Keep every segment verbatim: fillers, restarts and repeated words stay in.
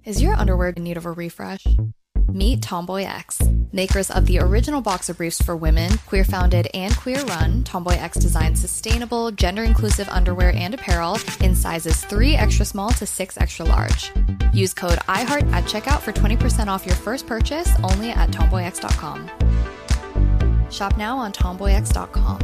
Is your underwear in need of a refresh? Meet Tomboy X, makers of the original boxer briefs for women, queer-founded and queer-run. Tomboy X designs sustainable, gender-inclusive underwear and apparel in sizes three extra small to six extra large. Use code iHeart at checkout for twenty percent off your first purchase only at tomboy x dot com. Shop now on tomboy x dot com.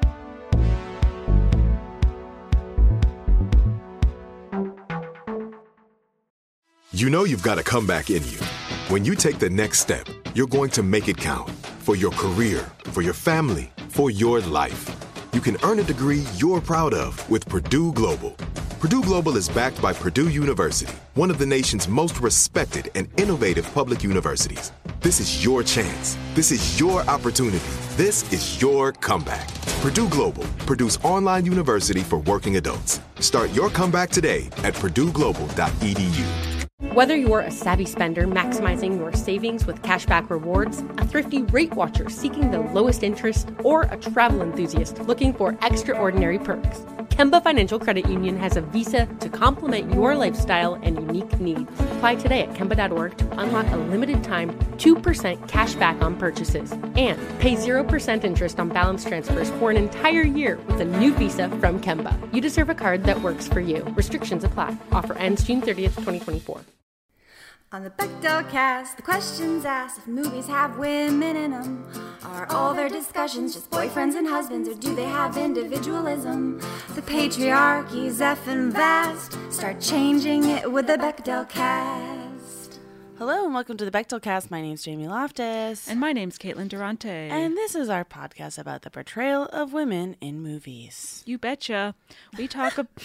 You know you've got a comeback in you. When you take the next step, you're going to make it count. For your career, for your family, for your life. You can earn a degree you're proud of with Purdue Global. Purdue Global is backed by Purdue University, one of the nation's most respected and innovative public universities. This is your chance. This is your opportunity. This is your comeback. Purdue Global, Purdue's online university for working adults. Start your comeback today at purdue global dot e d u. Whether you're a savvy spender maximizing your savings with cashback rewards, a thrifty rate watcher seeking the lowest interest, or a travel enthusiast looking for extraordinary perks, Kemba Financial Credit Union has a visa to complement your lifestyle and unique needs. Apply today at kemba dot org to unlock a limited time two percent cash back on purchases and pay zero percent interest on balance transfers for an entire year with a new visa from Kemba. You deserve a card that works for you. Restrictions apply. Offer ends June thirtieth, twenty twenty-four. On the Bechdel cast, the questions asked if movies have women in them. Are all their discussions just boyfriends and husbands, or do they have individualism? The patriarchy's effing vast. Start changing it with the Bechdel cast. Hello and welcome to the Bechdel cast. My name's Jamie Loftus. And my name's Caitlin Durante. And this is our podcast about the portrayal of women in movies. You betcha. We talk about...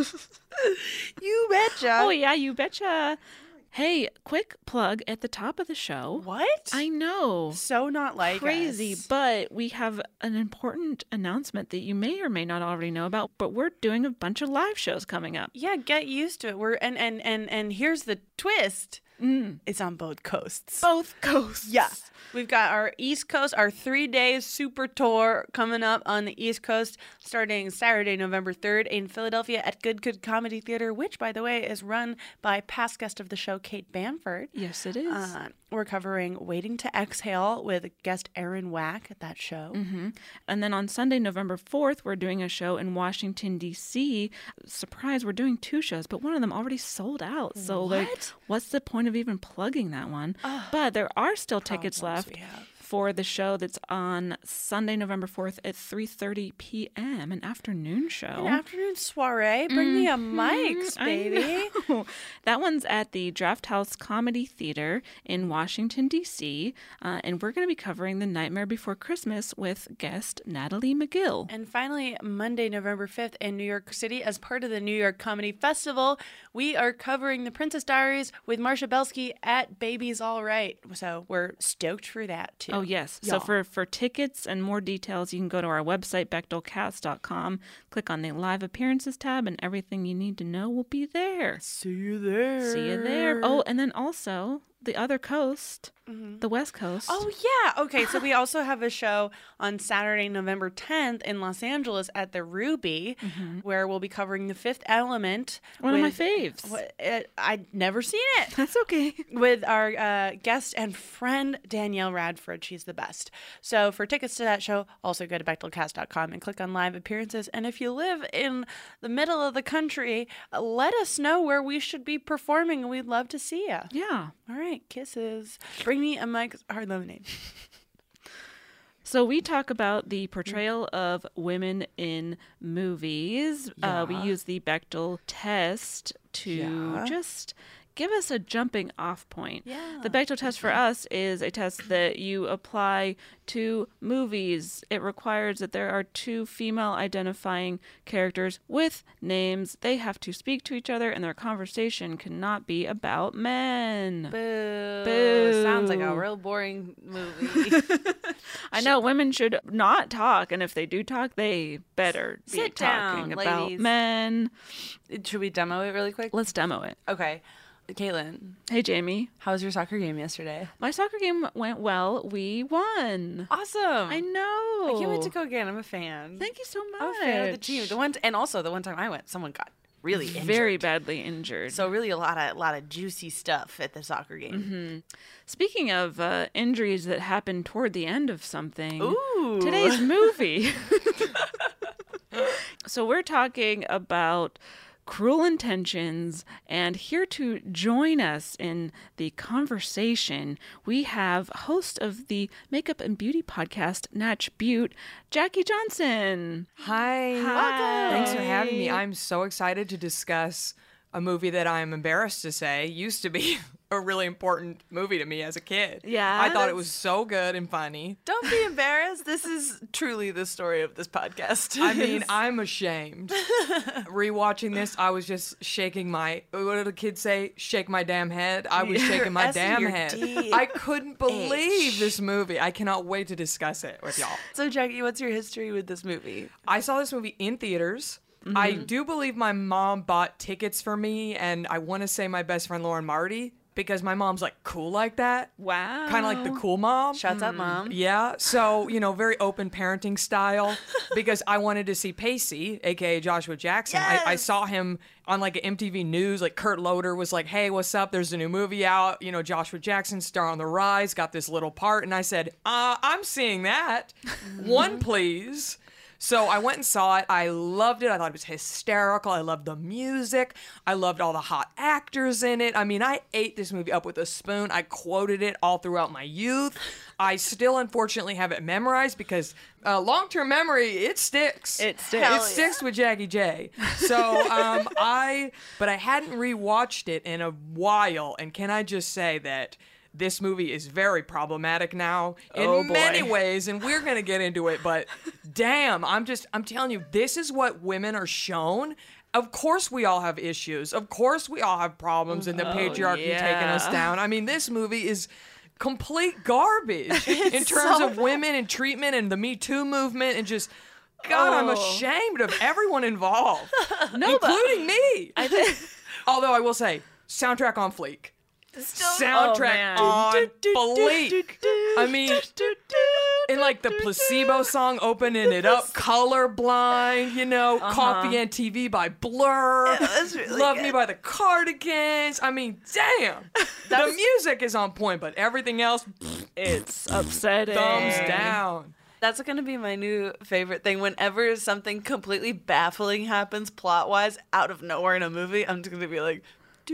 You betcha. Oh yeah, you betcha. Hey, quick plug at the top of the show. What? I know. So not like Crazy, us. but we have an important announcement that you may or may not already know about, but we're doing a bunch of live shows coming up. Yeah, get used to it. We're and and and, and here's the twist. Mm. It's on both coasts. Both coasts. Yeah. We've got our East Coast, our three-day super tour coming up on the East Coast starting Saturday, November third in Philadelphia at Good Good Comedy Theater, which, by the way, is run by past guest of the show, Kate Bamford. Yes, it is. Uh, we're covering Waiting to Exhale with guest Aaron Wack at that show. Mm-hmm. And then on Sunday, November fourth, we're doing a show in Washington, D C Surprise, we're doing two shows, but one of them already sold out. So, what? like, what's the point of even plugging that one? Oh, but there are still tickets left for the show that's on Sunday, November fourth at three thirty p.m., an afternoon show. An afternoon soiree. Bring mm-hmm. me a mics, baby. That one's at the Draft House Comedy Theater in Washington, D C, uh, and we're going to be covering The Nightmare Before Christmas with guest Natalie McGill. And finally, Monday, November fifth in New York City, as part of the New York Comedy Festival, we are covering The Princess Diaries with Marsha Belsky at Baby's All Right. So we're stoked for that, too. Oh, yes. Y'all. So for, for tickets and more details, you can go to our website, bechdel cast dot com, click on the live appearances tab, and everything you need to know will be there. See you there. See you there. Oh, and then also the other coast, mm-hmm. the West Coast. Oh, yeah. Okay, so we also have a show on Saturday, November tenth in Los Angeles at the Ruby, mm-hmm. where we'll be covering The Fifth Element. One with, of my faves. What, uh, I'd never seen it. That's okay. With our uh, guest and friend, Danielle Radford. She's the best. So for tickets to that show, also go to bechdel cast dot com and click on live appearances. And if you live in the middle of the country, uh, let us know where we should be performing, and we'd love to see you. Yeah. All right. Kisses. Bring me a Mike's Hard Lemonade. So we talk about the portrayal of women in movies. Yeah. Uh, we use the Bechdel test to Yeah. just give us a jumping off point. Yeah. The Bechdel test for us is a test that you apply to movies. It requires that there are two female identifying characters with names. They have to speak to each other, and their conversation cannot be about men. Boo. Boo. Sounds like a real boring movie. I know women should not talk, and if they do talk, they better be Sit talking down, about ladies. men. Should we demo it really quick? Let's demo it. Okay. Caitlin, Hey, Jamie. how was your soccer game yesterday? My soccer game went well. We won. Awesome. I know. I can't wait to go again. I'm a fan. Thank you so much. I'm a fan of the team. The one, t- and also the one time I went, someone got really injured. Very badly injured. So really a lot of a lot of juicy stuff at the soccer game. Mm-hmm. Speaking of uh, injuries that happen toward the end of something, Ooh. today's movie. So we're talking about Cruel Intentions, and here to join us in the conversation, we have host of the Makeup and Beauty podcast, Natch Butte, Jackie Johnson. Hi. Hi. Thanks for having me. I'm so excited to discuss a movie that I'm embarrassed to say used to be a really important movie to me as a kid. Yeah? I thought it was so good and funny. Don't be embarrassed. This is truly the story of this podcast. I mean, I'm ashamed. Rewatching this, I was just shaking my, what did the kids say? Shake my damn head. I was Your shaking my S and damn your head. D. I couldn't believe H. this movie. I cannot wait to discuss it with y'all. So Jackie, what's your history with this movie? I saw this movie in theaters. Mm-hmm. I do believe my mom bought tickets for me, and I want to say my best friend Lauren Marty, because my mom's like cool like that. Wow. Kind of like the cool mom. Shouts out, Mom. Yeah. So, you know, very open parenting style, because I wanted to see Pacey, a k a. Joshua Jackson. I, I Yes! saw him on like an M T V News. Like Kurt Loder was like, hey, what's up? There's a new movie out. You know, Joshua Jackson, star on the rise, got this little part. And I said, uh, I'm seeing that. One, please. So I went and saw it. I loved it. I thought it was hysterical. I loved the music. I loved all the hot actors in it. I mean, I ate this movie up with a spoon. I quoted it all throughout my youth. I still, unfortunately, have it memorized because uh, long-term memory, it sticks. It sticks. It Hell sticks with Jackie J. So um, I, but I hadn't rewatched it in a while. And can I just say that this movie is very problematic now in Oh, boy. many ways, and we're going to get into it, but damn, I'm just, I'm telling you, this is what women are shown. Of course we all have issues. Of course we all have problems and the patriarchy yeah. taking us down. I mean, this movie is complete garbage in terms so of women and treatment and the Me Too movement and just, God, I'm Oh. ashamed of everyone involved, No, but- including me. I think... Although I will say, soundtrack on fleek. Still, Soundtrack man. on fleek. I mean, in like the Placebo song, opening it up, Colorblind, you know, Coffee and T V by Blur, that's really Love good. Me by the Cardigans. I mean, damn. The music is on point, but everything else, It's upsetting. thumbs down. That's going to be my new favorite thing. Whenever something completely baffling happens plot-wise out of nowhere in a movie, I'm just going to be like,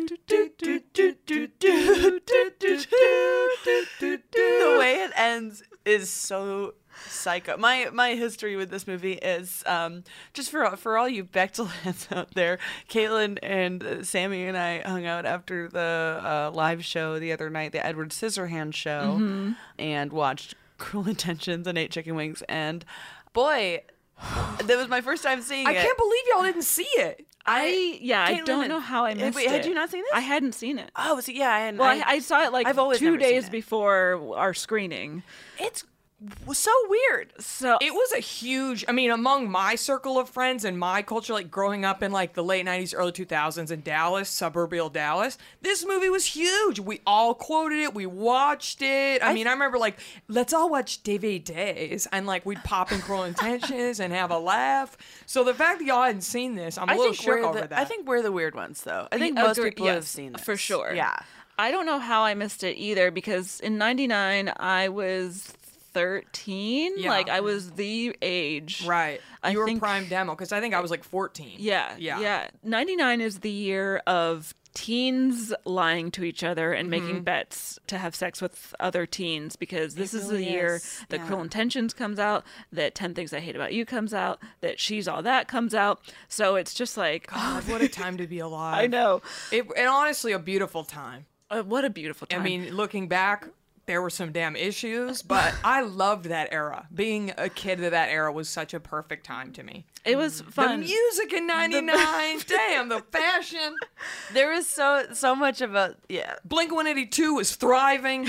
the way it ends is so psycho. My my history with this movie is um, just for for all you Bechtel heads out there. Caitlin and uh, Sammy and I hung out after the uh, live show the other night, the Edward Scissorhands show, Mm-hmm. and watched Cruel Intentions and ate chicken wings. And boy, that was my first time seeing I it. can't believe y'all didn't see it. I, yeah, I Caitlin don't and- know how I Eh, missed wait, it. had you not seen this? I hadn't seen it. Oh, so yeah, and Well, I, I saw it like I've always two never seen days it. before our screening. it's so weird. So It was a huge, I mean, among my circle of friends and my culture, like growing up in like the late nineties, early two thousands in Dallas, suburbial Dallas, this movie was huge. We all quoted it. We watched it. I, mean, I remember like, let's all watch D V Ds and like we'd pop in Cruel Intentions and have a laugh. So the fact that y'all hadn't seen this, I'm a I little think shook we're over the, that. I think we're the weird ones, though. I think Yeah, most agree- people have yes, seen this for sure. Yeah. I don't know how I missed it either because in ninety-nine I was thirteen. Yeah. Like I was the age. Right. I you were think- prime demo because I think I was like fourteen. Yeah. Yeah. Yeah. ninety-nine is the year of teens lying to each other and Mm-hmm. making bets to have sex with other teens because this is the really year is, that yeah. Cruel Intentions comes out, that ten Things I Hate About You comes out, that She's All That comes out. So it's just like, God, what a time to be alive. I know. It, and honestly, a beautiful time. Uh, what a beautiful time. I mean, looking back, there were some damn issues, but I loved that era. Being a kid of that era was such a perfect time to me. it was fun. The music in ninety-nine, damn, the fashion. There was so so much about yeah. Blink one eighty-two was thriving.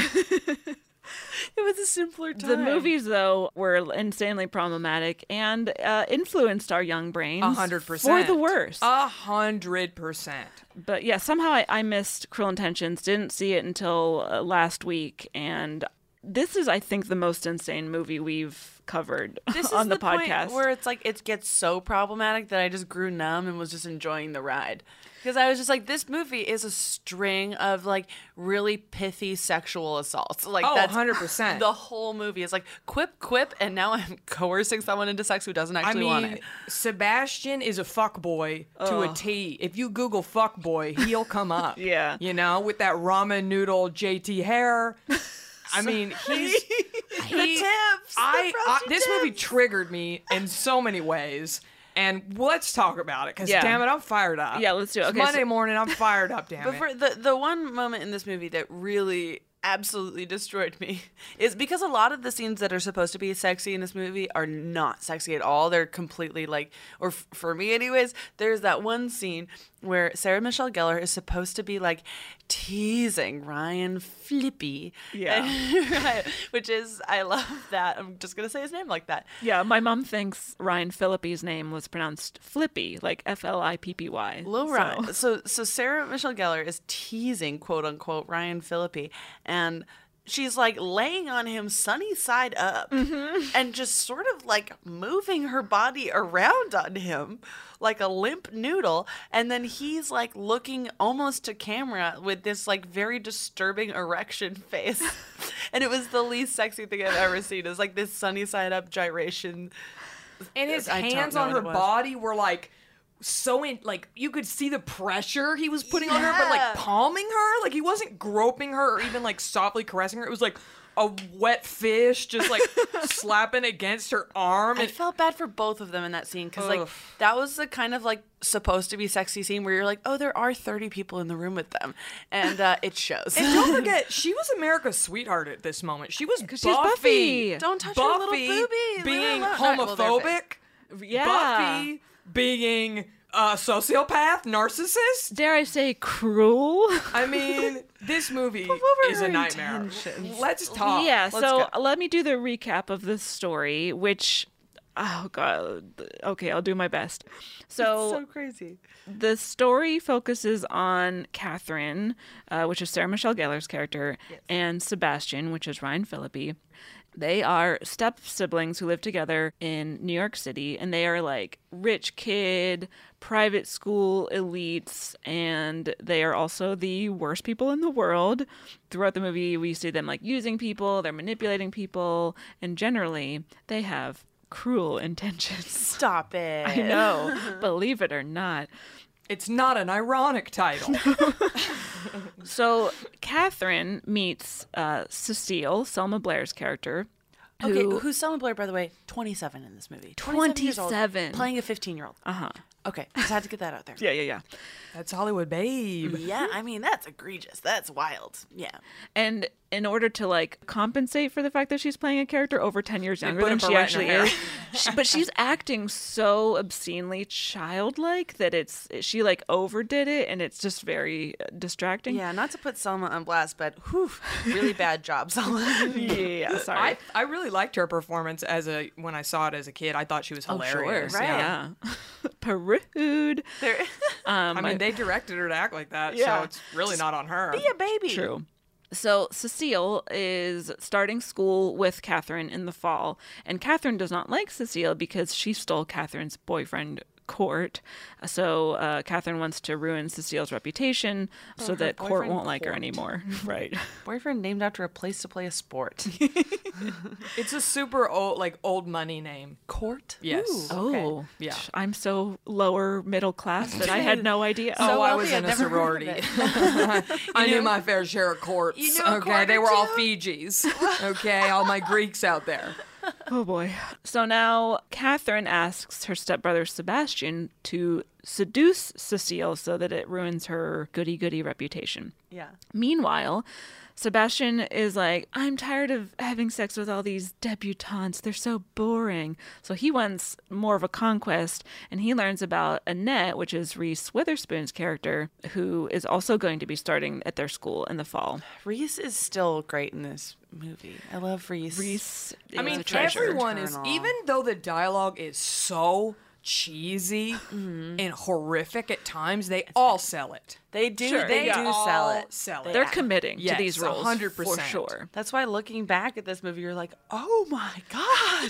It was a simpler time. The movies, though, were insanely problematic and uh, influenced our young brains. A hundred percent. For the worse. A hundred percent. But yeah, somehow I, I missed Cruel Intentions. Didn't see it until uh, last week, and This is, I think, the most insane movie we've covered This is on the, the podcast. point where it's like it gets so problematic that I just grew numb and was just enjoying the ride. Because I was just like, this movie is a string of like really pithy sexual assaults. Like Oh, that's one hundred percent. The whole movie is like quip, quip, and now I'm coercing someone into sex who doesn't I actually want mean, it. Sebastian is a fuckboy to a T. If you Google fuckboy, he'll come up. Yeah. You know, with that ramen noodle J T hair. I mean, he's The he, tips, the I, I frosty this movie tips. triggered me in so many ways. And let's talk about it, because Yeah. damn it, I'm fired up. Yeah, let's do it. It's Okay, Monday so- morning, I'm fired up, damn But it. for the the one moment in this movie that really absolutely destroyed me is because a lot of the scenes that are supposed to be sexy in this movie are not sexy at all. They're completely like, or f- for me anyways, there's that one scene where Sarah Michelle Gellar is supposed to be like teasing Ryan Flippy. Yeah. And- which is, I love that. I'm just going to say his name like that. Yeah, my mom thinks Ryan Phillippe's name was pronounced Flippy, like F L I P P Y. Lil So- Ryan. So so Sarah Michelle Gellar is teasing quote unquote Ryan Phillippe, and she's like laying on him sunny side up and just sort of like moving her body around on him like a limp noodle, and then he's like looking almost to camera with this like very disturbing erection face. And it was the least sexy thing I've ever seen. It's like this sunny side up gyration. And his I don't hands know on what her it was. body were like so in, like you could see the pressure he was putting on her, but like Yeah. palming her. Like he wasn't groping her or even like softly caressing her. It was like a wet fish just like slapping against her arm. I And felt bad for both of them in that scene because like Ugh. that was the kind of like supposed to be sexy scene where you're like, oh, there are thirty people in the room with them, and uh, it shows. And don't forget, she was America's sweetheart at this moment. She was Buffy. she's Buffy. Don't touch her little Buffy boobies. Leave her being alone. All right, well, they're homophobic. Yeah. Buffy being a sociopath, narcissist. Dare I say cruel? I mean, this movie were is a her nightmare. intentions? Let's talk. Yeah, let's so go. let me do the recap of the story, which, oh god, okay, I'll do my best. So, so crazy. the story focuses on Catherine, uh, which is Sarah Michelle Gellar's character, and Sebastian, which is Ryan Phillippe. They are step siblings who live together in New York City, and they are like rich kid, private school elites, and they are also the worst people in the world. Throughout the movie, we see them like using people, they're manipulating people, and generally, they have cruel intentions. Stop it. I know, believe it or not. It's not an ironic title. So Catherine meets uh, Cecile, Selma Blair's character. Okay, Who, who's Selma Blair, by the way? twenty-seven in this movie. years old, twenty-seven. playing a fifteen-year-old. uh-huh. Okay, just had to get that out there. Yeah, yeah, yeah. That's Hollywood Babe. Yeah, I mean, that's egregious. That's wild. Yeah. And in order to like compensate for the fact that she's playing a character over ten years younger put than a she barrette in actually her is, hair. she, but she's acting so obscenely childlike that it's she like overdid it, and it's just very uh, distracting. Yeah, not to put Selma on blast, but whew, really bad job, Selma. yeah. Sorry. I, I really liked her performance as a when I saw it as a kid. I thought she was oh, sure. hilarious. right. Yeah. Prude. There- Um, I mean, they directed her to act like that, Yeah. so it's really not on her. Be a baby. True. So Cecile is starting school with Catherine in the fall, and Catherine does not like Cecile because she stole Catherine's boyfriend, Court. So uh, Catherine wants to ruin Cecile's reputation so her that Court boyfriend, won't like her Court. anymore. Right. Boyfriend named after a place to play a sport. It's a super old, like old money name. Court? Yes. Ooh, okay. Oh, Yeah. I'm so lower middle class that I had no idea. Oh, I was wealthy, in I'd a never heard of sorority. I knew my fair share of courts. You knew a okay, court they or were all two? Fijis. Okay, all my Greeks out there. Oh boy. So now Catherine asks her stepbrother Sebastian to seduce Cecile so that it ruins her goody-goody reputation. Yeah. Meanwhile, Sebastian is like, I'm tired of having sex with all these debutantes. They're so boring. So he wants more of a conquest, and he learns about Annette, which is Reese Witherspoon's character, who is also going to be starting at their school in the fall. Reese is still great in this movie. I love Reese. Reese I is mean, a treasure. everyone is, Eternal. even though the dialogue is so cheesy and horrific at times, they all sell it. They do. Sure, they yeah. do all sell it. Sell it. They're committing Yes, to these roles one hundred percent. for sure. That's why looking back at this movie, you're like, oh my God.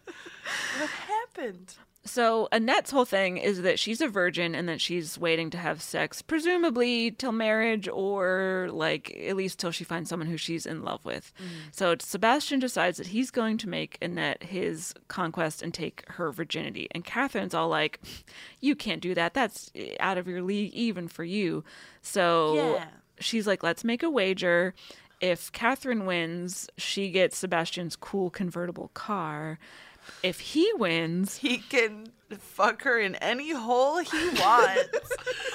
What happened? So Annette's whole thing is that she's a virgin and that she's waiting to have sex, presumably till marriage or like at least till she finds someone who she's in love with. Mm. So Sebastian decides that he's going to make Annette his conquest and take her virginity. And Catherine's all like, you can't do that. That's out of your league even for you. So Yeah. she's like, let's make a wager. If Catherine wins, she gets Sebastian's cool convertible car. If he wins, He can fuck her in any hole he wants.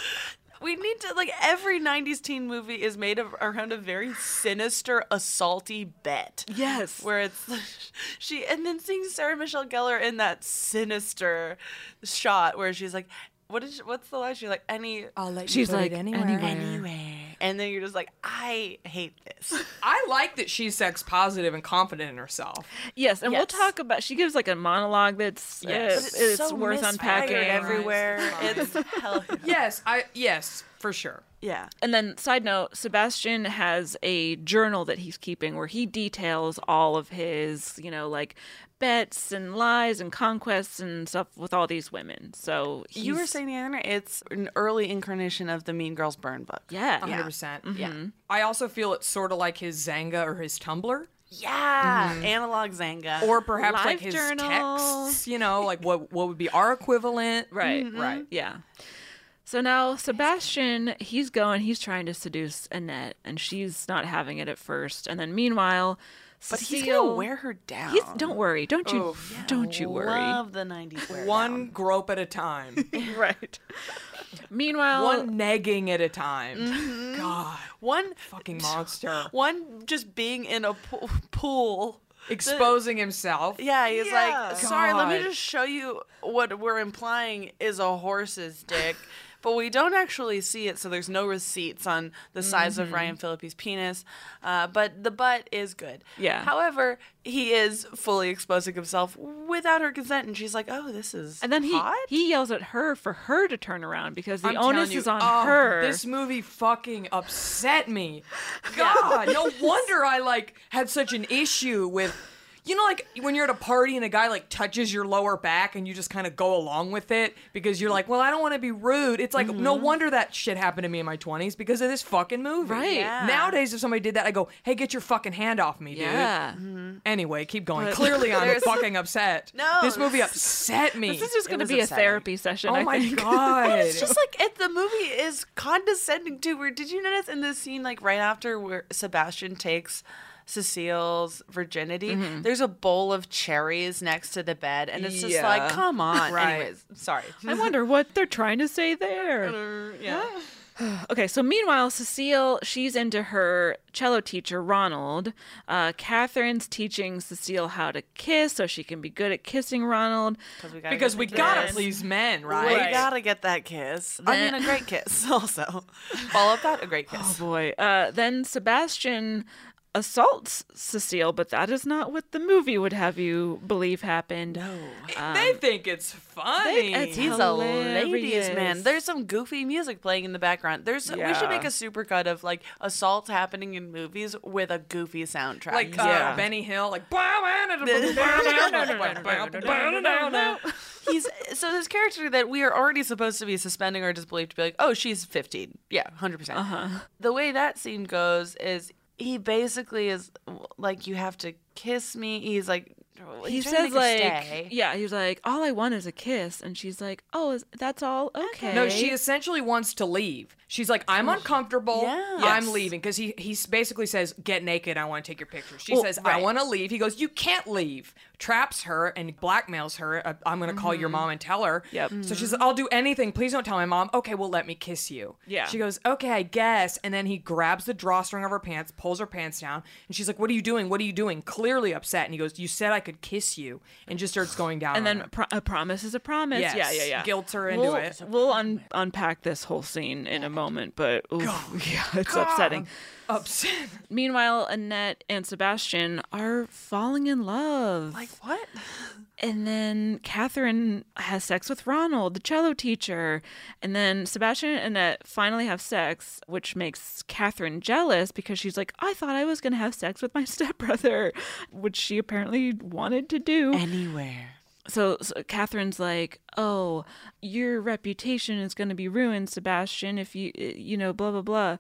We need to, like, every nineties teen movie is made of, around a very sinister, assaulty bet. yes. Where it's, she, and then seeing Sarah Michelle Gellar in that sinister shot where she's like, what is, what's the line? She's like, any, I'll let you She's put like, it anywhere. anywhere. anywhere. And then you're just like, I hate this. I like that she's sex positive and confident in herself. Yes, and we'll Yes. talk about. She gives like a monologue that's Yes. uh, it's, so worth misfired unpacking. everywhere. It's hell. Yes, I yes, for sure. Yeah. And then, side note, Sebastian has a journal that he's keeping where he details all of his, you know, like bets and lies and conquests and stuff with all these women. So he's, You were saying the other night, it's an early incarnation of the Mean Girls Burn book. yeah, one hundred percent. Yeah. I also feel it's sort of like his Zanga or his Tumblr. Yeah. Analog Zanga. Or perhaps Live like his journal. texts, you know, like what what would be our equivalent. right, Right. yeah. So now Sebastian, he's going, he's trying to seduce Annette, and she's not having it at first. And then meanwhile, but Cecile, he's going to wear her down. He's, don't worry, don't you, don't you worry. Love the nineties wear One down. grope at a time. right. Meanwhile, One negging at a time. God, One, fucking monster. one just being in a pool. pool. Exposing himself. Yeah, he's Yeah. like, sorry, let me God. just show you what we're implying is a horse's dick. But we don't actually see it, so there's no receipts on the size Mm-hmm. of Ryan Phillippe's penis. Uh, but the butt is good. Yeah. However, he is fully exposing himself without her consent, and she's like, oh, this is and then he hot? he yells at her for her to turn around because the I'm onus telling you, is on oh, her. This movie fucking upset me. God, no wonder I like had such an issue with, you know, like when you're at a party and a guy like touches your lower back and you just kind of go along with it because you're like, well, I don't want to be rude. It's like, no wonder that shit happened to me in my twenties because of this fucking movie. Right. Yeah. Nowadays, if somebody did that, I go, hey, get your fucking hand off me, dude. yeah. Anyway, keep going. But- Clearly, I'm There's- fucking upset. No, This movie this- upset me. This is just It going to was be a upsetting. therapy session. oh I my think. God. It's just like it, the movie is condescending too. Where did you notice in this scene, like right after where Sebastian takes Cecile's virginity, there's a bowl of cherries next to the bed, and it's just Yeah. like, come on. Right. Anyways, sorry. I wonder what they're trying to say there. yeah. Okay, so meanwhile, Cecile, she's into her cello teacher, Ronald. Uh, Catherine's teaching Cecile how to kiss so she can be good at kissing Ronald. we gotta Because get we the gotta kiss. please men, We right? gotta get that kiss. I Then- mean, a great kiss. Also, follow up that a great Oh kiss. boy. Uh, then Sebastian assaults Cecile, but that is not what the movie would have you believe happened. No. They think it's funny. it's He's a ladies' man. hilarious. There's some goofy music playing in the background. There's we Yeah. should make a supercut of like assaults happening in movies with a goofy soundtrack. like uh, Yeah. Benny Hill, like He's so this character that we are already supposed to be suspending our disbelief to be like, oh, she's fifteen. Yeah, one hundred percent. Uh-huh. The way that scene goes is he basically is like, you have to kiss me. He's like, He he's trying to says make her like, stay. yeah, he's like, all I want is a kiss, and she's like, oh, is, that's all okay. No, she essentially wants to leave. She's like, I'm uncomfortable. Yeah. I'm Yes. leaving. Because he, he basically says, get naked. I want to take your picture. She Well, says, I right. want to leave. He goes, you can't leave. Traps her and blackmails her. Uh, I'm going to call your mom and tell her. Yep. So she's like, I'll do anything. Please don't tell my mom. Okay, well, let me kiss you. Yeah. She goes, okay, I guess. And then he grabs the drawstring of her pants, pulls her pants down. And she's like, what are you doing? What are you doing? Clearly upset. And he goes, you said I could kiss you. And just starts going down. And on then her. pro- a promise is a promise. Yes. Yeah, yeah, yeah. Guilts her into we'll, it. We'll un- unpack this whole scene in a moment, but oof, yeah, it's upsetting. upset. Meanwhile, Annette and Sebastian are falling in love. Like what? And then Catherine has sex with Ronald, the cello teacher. And then Sebastian and Annette finally have sex, which makes Catherine jealous because she's like, I thought I was going to have sex with my stepbrother, which she apparently wanted to do. Anywhere. So, so Catherine's like, oh, your reputation is going to be ruined, Sebastian, if you, you know, blah, blah, blah.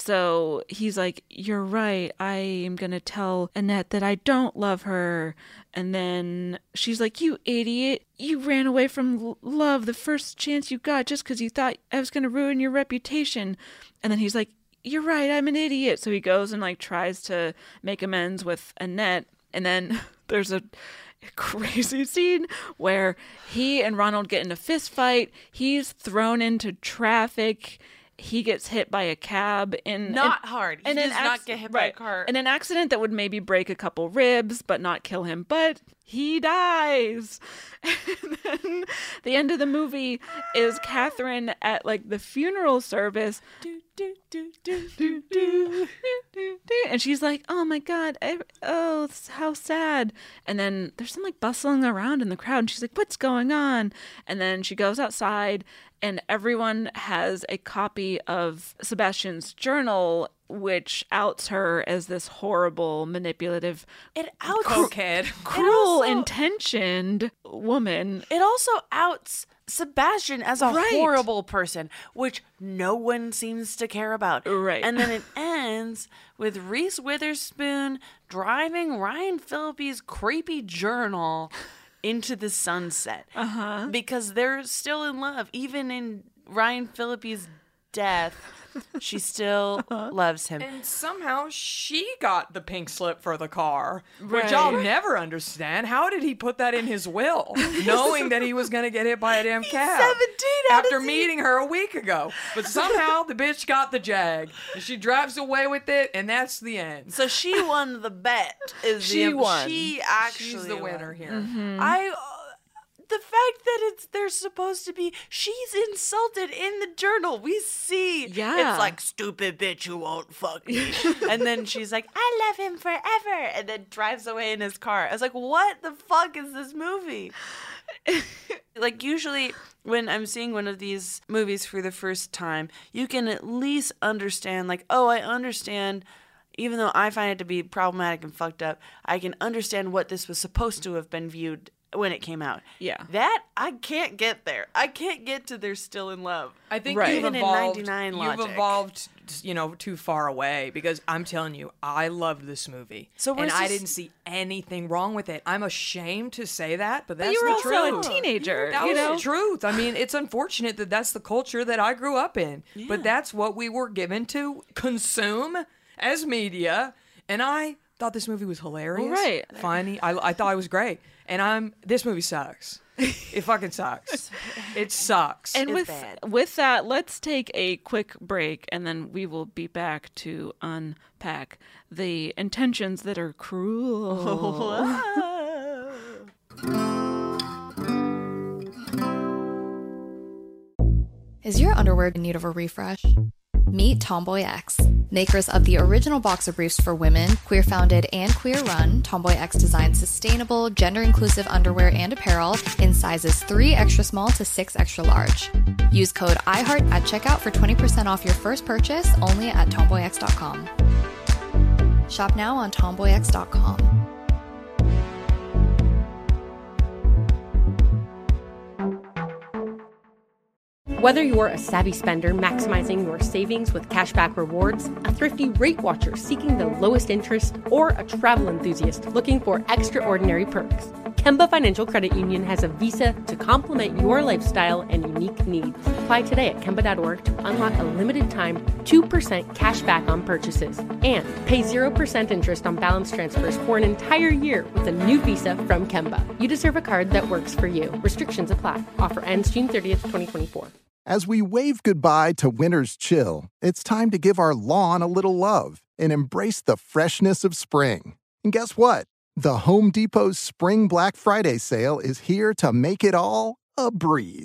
So he's like, you're right. I am going to tell Annette that I don't love her. And then she's like, you idiot. You ran away from l- love the first chance you got just because you thought I was going to ruin your reputation. And then he's like, you're right. I'm an idiot. So he goes and like tries to make amends with Annette. And then there's a crazy scene where he and Ronald get in a fist fight. He's thrown into traffic. He gets hit by a cab in Not an, hard. He in does an not acc- get hit right, by a car. in an accident that would maybe break a couple ribs but not kill him. But he dies. And then the end of the movie is Catherine at like the funeral service. Do, do, do, do, do, do, do, do. And she's like, oh my God, I, oh, how sad. And then there's some like bustling around in the crowd. And she's like, what's going on? And then she goes outside and everyone has a copy of Sebastian's journal, which outs her as this horrible, manipulative, It outs Cokehead. cruel, also- intentioned woman. It also outs Sebastian as a Right. horrible person, which no one seems to care about. Right. And then it ends with Reese Witherspoon driving Ryan Phillippe's creepy journal into the sunset. Uh-huh. Because they're still in love. Even in Ryan Phillippe's death, she still loves him. And somehow she got the pink slip for the car, which Right. I'll never understand. How did he put that in his will, knowing that he was going to get hit by a damn cab? seventeen, how after does he- meeting her a week ago. But somehow the bitch got the Jag, and she drives away with it, and that's the end. So she won the bet. Is She the, won. She actually She's the winner won. here. Mm-hmm. I uh, the fact that it's they're supposed to be she's insulted in the journal. We see Yeah. it's like stupid bitch who won't fuck me. And then she's like, I love him forever, and then drives away in his car. I was like, what the fuck is this movie? Like usually when I'm seeing one of these movies for the first time, you can at least understand like, oh, I understand. Even though I find it to be problematic and fucked up, I can understand what this was supposed to have been viewed when it came out. Yeah. That, I can't get there. I can't get to they're still in love. I think Right. you've Even in evolved, ninety-nine you've logic. evolved, you know, too far away because I'm telling you, I loved this movie. So and where's I this- didn't see anything wrong with it. I'm ashamed to say that, but that's But you were the also truth. a teenager, That you was know? the truth. I mean, it's unfortunate that that's the culture that I grew up in, but that's what we were given to consume as media, and I thought this movie was hilarious. Well, right. Funny. I, I thought it was great, and I'm. This movie sucks. It fucking sucks. It sucks. And It's with bad. with that, let's take a quick break, and then we will be back to unpack the intentions that are cruel. Is your underwear in need of a refresh? Meet Tomboy X, makers of the original boxer briefs for women, queer founded and queer run. Tomboy X designs sustainable, gender inclusive underwear and apparel in sizes three extra small to six extra large. Use code iHeart at checkout for twenty percent off your first purchase only at tomboy x dot com. Shop now on tomboy x dot com. Whether you're a savvy spender maximizing your savings with cashback rewards, a thrifty rate watcher seeking the lowest interest, or a travel enthusiast looking for extraordinary perks, Kemba Financial Credit Union has a visa to complement your lifestyle and unique needs. Apply today at kemba dot org to unlock a limited time two percent cash back on purchases and pay zero percent interest on balance transfers for an entire year with a new visa from Kemba. You deserve a card that works for you. Restrictions apply. Offer ends June thirtieth, twenty twenty-four. As we wave goodbye to winter's chill, it's time to give our lawn a little love and embrace the freshness of spring. And guess what? The Home Depot's Spring Black Friday sale is here to make it all a breeze.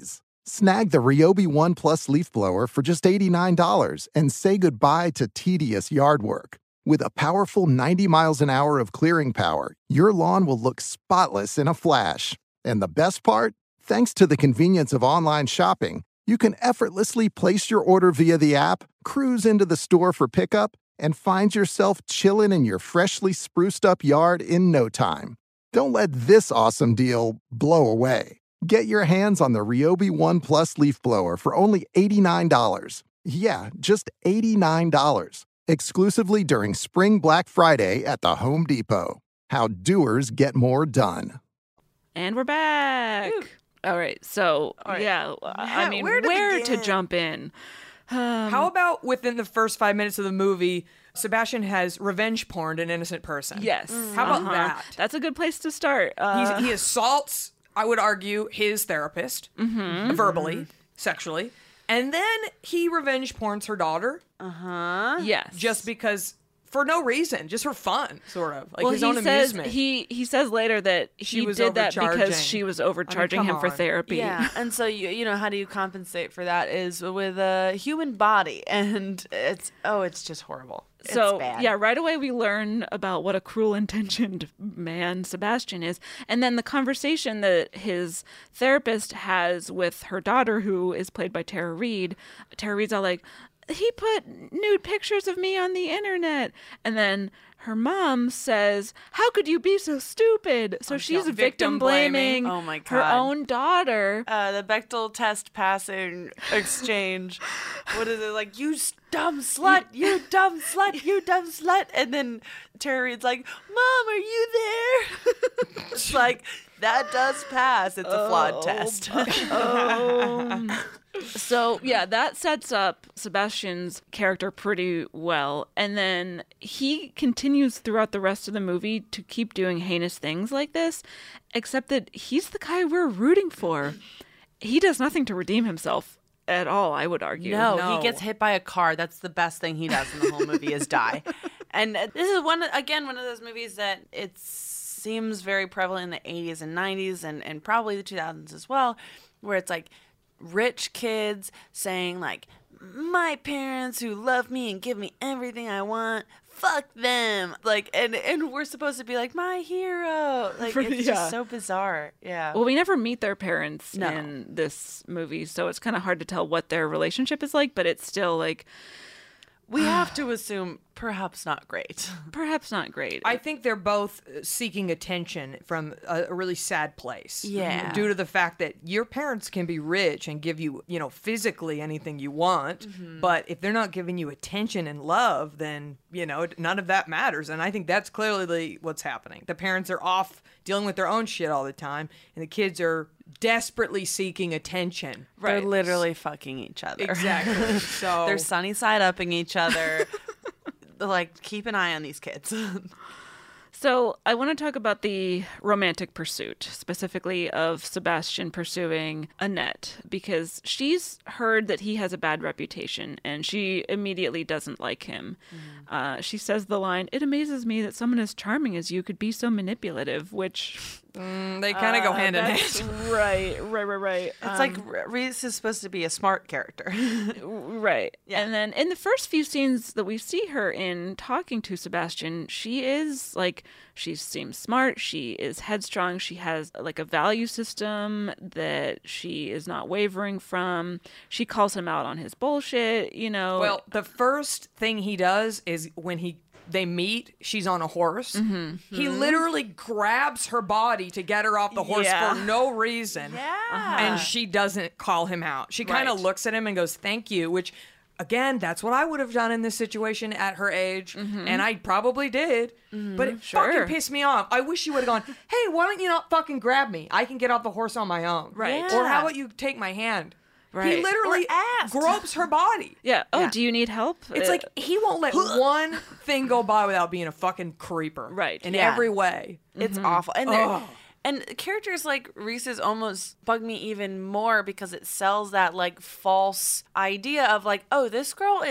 Snag the Ryobi One Plus leaf blower for just eighty-nine dollars and say goodbye to tedious yard work. With a powerful ninety miles an hour of clearing power, your lawn will look spotless in a flash. And the best part? Thanks to the convenience of online shopping, you can effortlessly place your order via the app, cruise into the store for pickup, and find yourself chilling in your freshly spruced up yard in no time. Don't let this awesome deal blow away. Get your hands on the Ryobi One Plus leaf blower for only eighty-nine dollars. Yeah, just eighty-nine dollars. Exclusively during Spring Black Friday at the Home Depot. How doers get more done. And we're back. Ooh. All right. So, All right. yeah, I mean, where where, to to begin? jump in? Um, How about within the first five minutes of the movie, Sebastian has revenge porned an innocent person? Yes. How about Uh-huh. that? That's a good place to start. Uh, He's, he assaults, I would argue, his therapist Mm-hmm. verbally, sexually, and then he revenge porns her daughter Uh-huh. yes. just because, for no reason, just for fun, sort of, like well, his he own says, amusement. He he says later that She he was did that overcharging. because she was overcharging come him for on. therapy. Yeah, and so you you know how do you compensate for that is with a human body, and it's oh it's just horrible. So it's bad. yeah, right away we learn about what a cruel intentioned man Sebastian is, and then the conversation that his therapist has with her daughter, who is played by Tara Reid. Tara Reid's all like, he put nude pictures of me on the internet, and then her mom says, how could you be so stupid? So she's victim victim blaming blaming. Oh my her God. own daughter. Uh, the Bechdel test passing exchange. What is it like? You dumb slut! You dumb slut! You dumb slut! And then Tara Reid's like, "Mom, are you there?" It's like that does pass. It's a flawed test. Um, so yeah, that sets up Sebastian's character pretty well, and then he continues throughout the rest of the movie to keep doing heinous things like this, except that he's the guy we're rooting for. He does nothing to redeem himself at all, I would argue. No, No. he gets hit by a car. That's the best thing he does in the whole movie is die. And uh, this is one again one of those movies that it seems very prevalent in the eighties and nineties and, and probably the two thousands as well, where it's like rich kids saying like, my parents who love me and give me everything I want, fuck them. Like, and, and we're supposed to be like, my hero. Like, it's Yeah. just so bizarre. Yeah. Well, we never meet their parents No. in this movie, so it's kind of hard to tell what their relationship is like, but it's still like we have to assume perhaps not great. perhaps not great. I think they're both seeking attention from a, a really sad place. Yeah. Due to the fact that your parents can be rich and give you, you know, physically anything you want, Mm-hmm. but if they're not giving you attention and love, then, you know, none of that matters. And I think that's clearly what's happening. The parents are off dealing with their own shit all the time, and the kids are desperately seeking attention. They're literally fucking each other. Exactly. So They're sunny side upping each other. Like, keep an eye on these kids. So I want to talk about the romantic pursuit, specifically of Sebastian pursuing Annette, because she's heard that he has a bad reputation, and she immediately doesn't like him. Mm. Uh, she says the line, "It amazes me that someone as charming as you could be so manipulative," which... mm, they kind of go hand in that's hand. right, right, right, right. It's like Reese is supposed to be a smart character. Right. Yeah. And then in the first few scenes that we see her in talking to Sebastian, she is like, she seems smart. She is headstrong. She has like a value system that she is not wavering from. She calls him out on his bullshit, you know. Well, the first thing he does is when he they meet, she's on a horse. Mm-hmm. He literally grabs her body to get her off the horse Yeah. for no reason. Yeah. And she doesn't call him out. She kind of Right. looks at him and goes, "Thank you," which, again, that's what I would have done in this situation at her age. And I probably did. But it Sure. fucking pissed me off. I wish you would have gone, "Hey, why don't you not fucking grab me? I can get off the horse on my own." Right. Or Yeah. how about you take my hand? Right. He literally Or asked. gropes her body. yeah. Oh, Yeah. do you need help? It's Uh, like he won't let one thing go by without being a fucking creeper. Right. In Yeah. every way. It's awful. And they're- Ugh. and characters like Reese's almost bug me even more because it sells that like false idea of like, oh, this girl is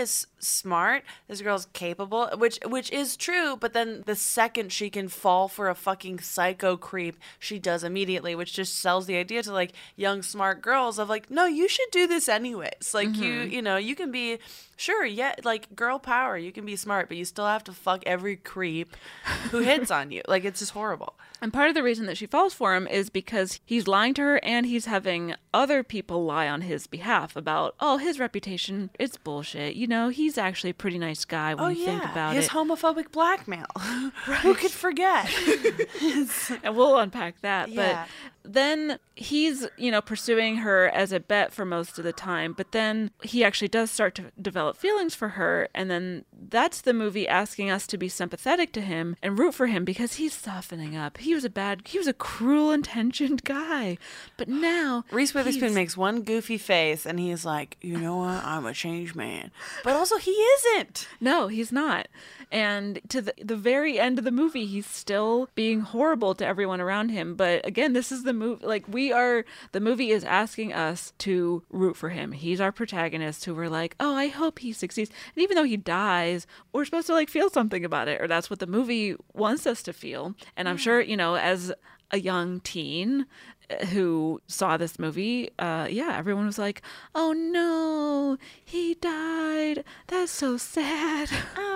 smart. This girl's capable, which which is true. But then the second she can fall for a fucking psycho creep, she does immediately, which just sells the idea to like young smart girls of like, no, you should do this anyways. Like mm-hmm. you, you know, you can be sure, yeah, like girl power. You can be smart, but you still have to fuck every creep who hits on you. Like it's just horrible. And part of the reason that she falls for him is because he's lying to her and he's having other people lie on his behalf about, oh, his reputation, it's bullshit. You know, he's actually a pretty nice guy when oh, you yeah. think about his it. His homophobic blackmail. Right. Who could forget? And we'll unpack that. Yeah. But then he's, you know, pursuing her as a bet for most of the time. But then he actually does start to develop feelings for her. And then that's the movie asking us to be sympathetic to him and root for him because he's softening up. He was a bad, he was a cruel intentioned guy. But now Reese Witherspoon he's... makes one goofy face and he's like, you know what? I'm a changed man. But also he isn't. No, he's not. And to the, the very end of the movie, he's still being horrible to everyone around him. But again, this is the movie, like we are, the movie is asking us to root for him. He's our protagonist who we're like, oh, I hope he succeeds. And even though he dies, we're supposed to like feel something about it, or that's what the movie wants us to feel. And I'm sure, you know, as a young teen who saw this movie, uh, yeah, everyone was like, oh no, he died. That's so sad.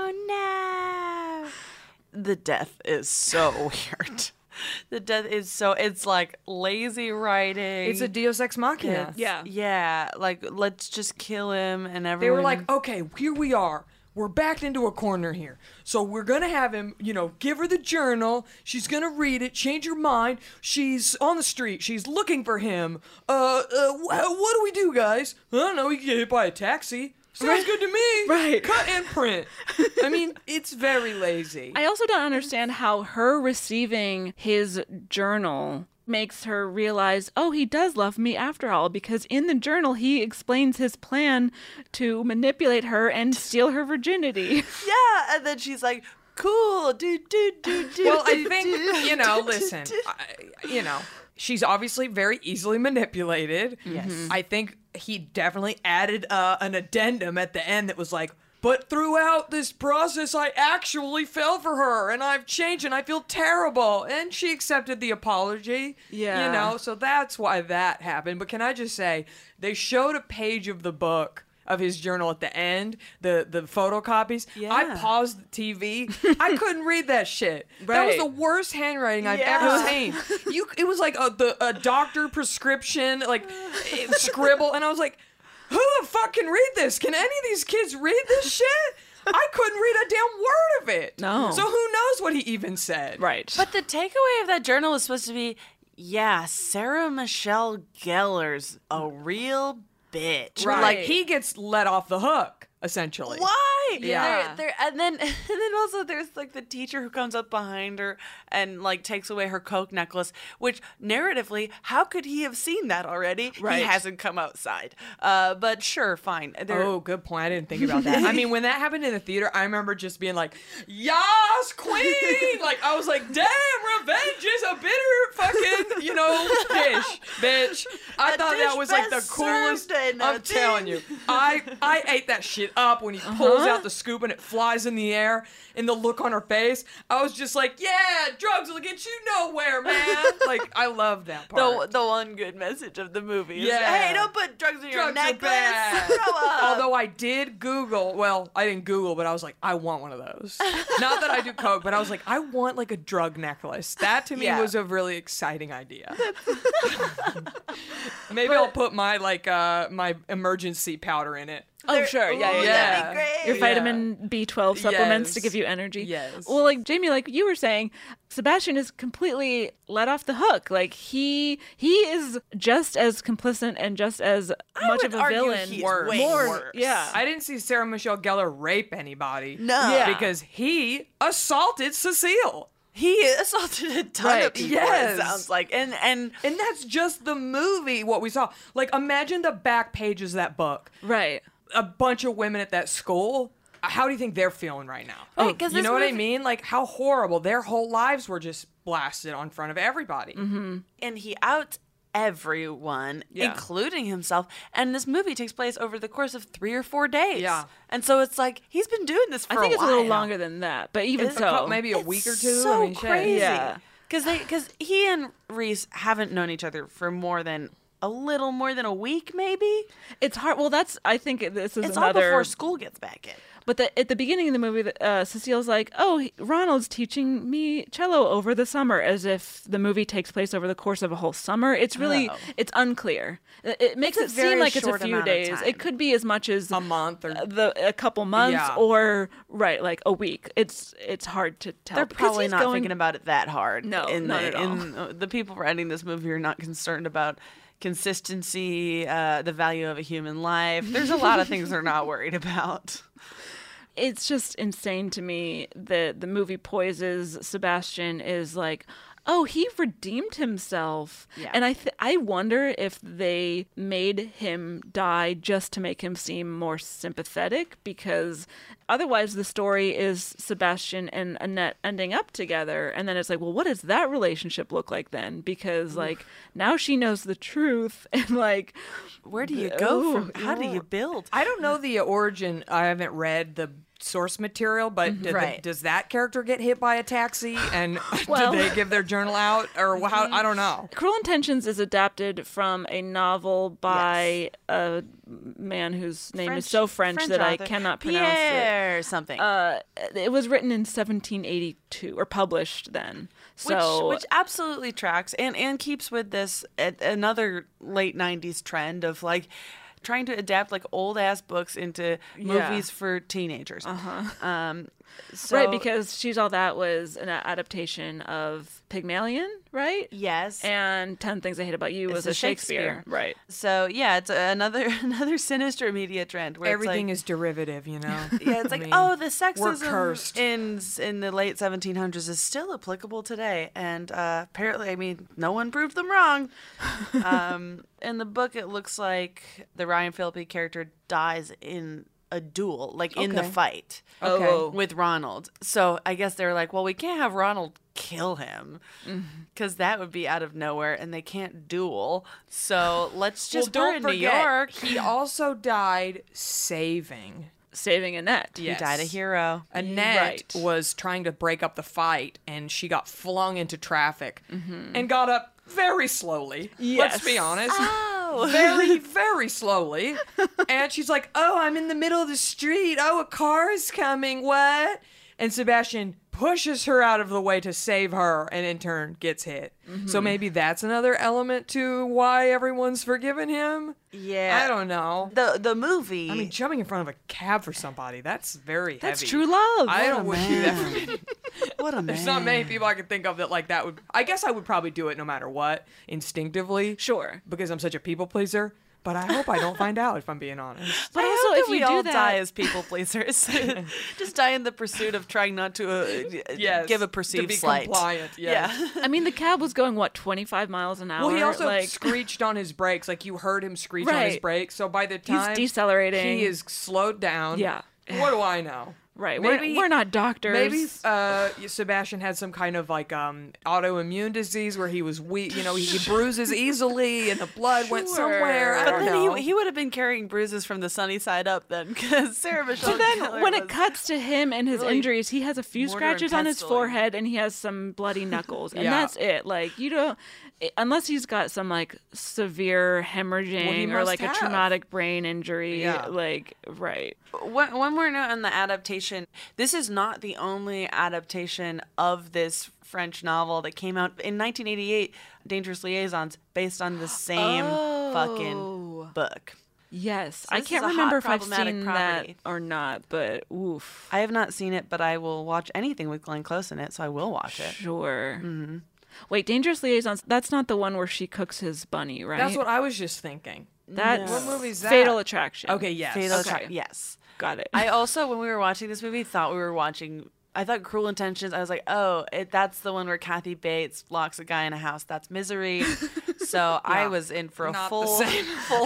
Oh no. The death is so weird. The death is so, it's like lazy writing. It's a Deus Ex Machina. It's, Yeah. Yeah. Like, let's just kill him and everyone. They were like, okay, here we are. We're backed into a corner here. So we're going to have him, you know, give her the journal. She's going to read it, change her mind. She's on the street. She's looking for him. Uh, uh wh- what do we do, guys? I don't know. We can get hit by a taxi. Sounds right. good to me. Right. Cut and print. I mean, it's very lazy. I also don't understand how her receiving his journal makes her realize, oh, he does love me after all, because in the journal he explains his plan to manipulate her and steal her virginity. Yeah, and then she's like, cool, do, do, do, do. Well, I think, you know, listen, I, you know, she's obviously very easily manipulated. Yes. I think he definitely added uh, an addendum at the end that was like, but throughout this process, I actually fell for her, and I've changed, and I feel terrible. And she accepted the apology. Yeah. You know, so that's why that happened. But can I just say, they showed a page of the book of his journal at the end, the the photocopies. Yeah. I paused the T V. I couldn't read that shit. That Right. was the worst handwriting I've Yeah. ever seen. You, it was like a, the, a doctor prescription, like it, scribble, and I was like, who the fuck can read this? Can any of these kids read this shit? I couldn't read a damn word of it. No. So who knows what he even said? Right. But the takeaway of that journal is supposed to be, yeah, Sarah Michelle Gellar's a real bitch. Right. Like, Like he gets let off the hook, essentially. why? Yeah. They're, they're, and then and then also there's like the teacher who comes up behind her and like takes away her Coke necklace, which narratively, how could he have seen that already? Right. He hasn't come outside. Uh, but sure, fine. They're, Oh, good point. I didn't think about that. I mean, when that happened in the theater, I remember just being like, "Yas, queen!" Like I was like, "Damn, revenge is a bitter fucking, you know, dish, bitch." I A thought that dish was like the best coolest. served in a I'm telling thing. you, I I ate that shit up when he pulls out the scoop and it flies in the air, and the look on her face. I was just like, "Yeah, drugs will get you nowhere, man." Like I love that the part. the one good message of the movie. Is, Yeah. hey, don't put drugs in your Drugs are necklace. bad. Grow up. Although I did Google, well, I didn't Google, but I was like, I want one of those. Not that I do coke, but I was like, I want like a drug necklace. That to me Yeah. was a really exciting idea. Maybe I'll put my like uh my emergency powder in it. Oh, They're- sure. Yeah, Ooh, yeah, that'd yeah. be great. Your Yeah. vitamin B twelve supplements to Yes. give you energy. Yes. Well, like Jamie, like you were saying, Sebastian is completely let off the hook. Like he he is just as complicit and just as I much would of a argue villain. he's Worse. way More- worse. yeah. I didn't see Sarah Michelle Gellar rape anybody. No. Yeah. Because he assaulted Cecile. He assaulted a ton Right. of people. Yes. It sounds like, and and And that's just the movie, what we saw. Like, imagine the back pages of that book. Right. A bunch of women at that school. How do you think they're feeling right now? Right, 'cause you this know what I movie- mean? Like, how horrible. Their whole lives were just blasted on front of everybody. and he out everyone, Yeah. including himself. And this movie takes place over the course of three or four days. Yeah. And so it's like, he's been doing this for I think a it's while. a little longer than that, but even Is it? so, Maybe a It's week or two. so I mean, shit. crazy. Yeah. Because they, because he and Reese haven't known each other for more than a little more than a week, maybe. it's hard. Well, that's I think this is It's all another. before school gets back in. But the, at the beginning of the movie, uh, Cecile's like, "Oh, he- Ronald's teaching me cello over the summer," as if the movie takes place over the course of a whole summer. It's really, Oh. it's unclear. It, it makes It's a it seem very like it's a short few amount of days. time. It could be as much as A month or uh, the a couple months, Yeah. or right, like a week. It's it's hard to tell. They're because probably he's not going- thinking about it that hard. No, in not the, at all. In, uh, the people writing this movie are not concerned about consistency, uh, the value of a human life. There's a lot of things they're not worried about. It's just insane to me that the movie poises Sebastian is like, oh, he redeemed himself. Yeah. And I th- I wonder if they made him die just to make him seem more sympathetic, because otherwise the story is Sebastian and Annette ending up together. And then it's like, well, what does that relationship look like then? Because like now she knows the truth and like, Where do you go Ooh, from? How do you build? I don't know the origin. I haven't read the source material, but did Right. the, does that character get hit by a taxi? And Well- did they give their journal out? Or how? I don't know. Cruel Intentions is adapted from a novel by a man whose name is so French, that I author. cannot pronounce it. Pierre something. Uh, it was written in seventeen eighty-two, or published then. So, which, which absolutely tracks and, and keeps with this a- another late nineties trend of like trying to adapt like old ass books into Yeah. movies for teenagers. Uh-huh. Um, so, right, because She's All That was an adaptation of Pygmalion, right? yes. And Ten Things I Hate About You It's was a a Shakespeare. Shakespeare. Right. So yeah, it's another another sinister media trend where Everything it's is derivative, you know. like, yeah, it's I like mean, oh, the we're sexism cursed. in in the late seventeen hundreds is still applicable today, and uh, apparently, I mean, no one proved them wrong. um, in the book, it looks like the Ryan Phillippe character dies in a duel, like in the Okay. fight Okay. Oh. with Ronald. So I guess they were like, well, we can't have Ronald kill him because that would be out of nowhere, and they can't duel. So let's just well, we're don't in forget, New York. he also died saving. Saving Annette. He died a hero. Annette Right. was trying to break up the fight, and she got flung into traffic and got up very slowly. Let's be Yes. honest. Oh. Very, very slowly. And she's like, oh, I'm in the middle of the street. Oh, a car is coming. What? And Sebastian pushes her out of the way to save her, and in turn gets hit. So maybe that's another element to why everyone's forgiven him. Yeah. I don't know. The the movie. I mean, jumping in front of a cab for somebody, that's very That's heavy. true love. I What a don't would do that for me. what a There's man. not many people I can think of that like that would. I guess I would probably do it no matter what, instinctively, Sure. because I'm such a people pleaser. But I hope I don't find out, if I'm being honest. But I also, hope if that you we do all that, die as people pleasers, just die in the pursuit of trying not to uh, Yes, give a to perceived be slight. compliant. Yes. Yeah. I mean, the cab was going what twenty-five miles an hour. Well, he also like, screeched on his brakes. Like you heard him screech on his Right. brakes. So by the time decelerating. he is slowed down. Yeah. What do I know? right. maybe- we're, we're not doctors. Maybe uh, Sebastian had some kind of like um, autoimmune disease where he was weak. You know, he bruises easily and the blood went Sure. somewhere. I But don't then know. he, he would have been carrying bruises from the sunny side up then, because Sarah Michelle But then Gellar when it was- cuts to him and his really injuries, he has a few mortar and scratches on his penciling. forehead and he has some bloody knuckles, and Yeah. that's it. Like you don't, i- unless he's got some like severe hemorrhaging or must like have. a traumatic brain injury. Yeah. Like right. One, one more note on the adaptation. This is not the only adaptation of this French novel that came out in nineteen eighty-eight, Dangerous Liaisons, based on the same Oh. fucking book. Yes, So I this can't is a hot, remember if I've problematic seen property. that or not, but oof. I have not seen it, but I will watch anything with Glenn Close in it, so I will watch it. Sure. Mm-hmm. Wait, Dangerous Liaisons. That's not the one where she cooks his bunny, right? That's what I was just thinking. That's What movie's that? Fatal Attraction. Okay, yes. Fatal Okay. Attraction. Yes. Got it. I also, when we were watching this movie, thought we were watching. I thought Cruel Intentions. I was like, oh, it, that's the one where Kathy Bates locks a guy in a house. That's Misery. So I was in for a Not the full, same. full,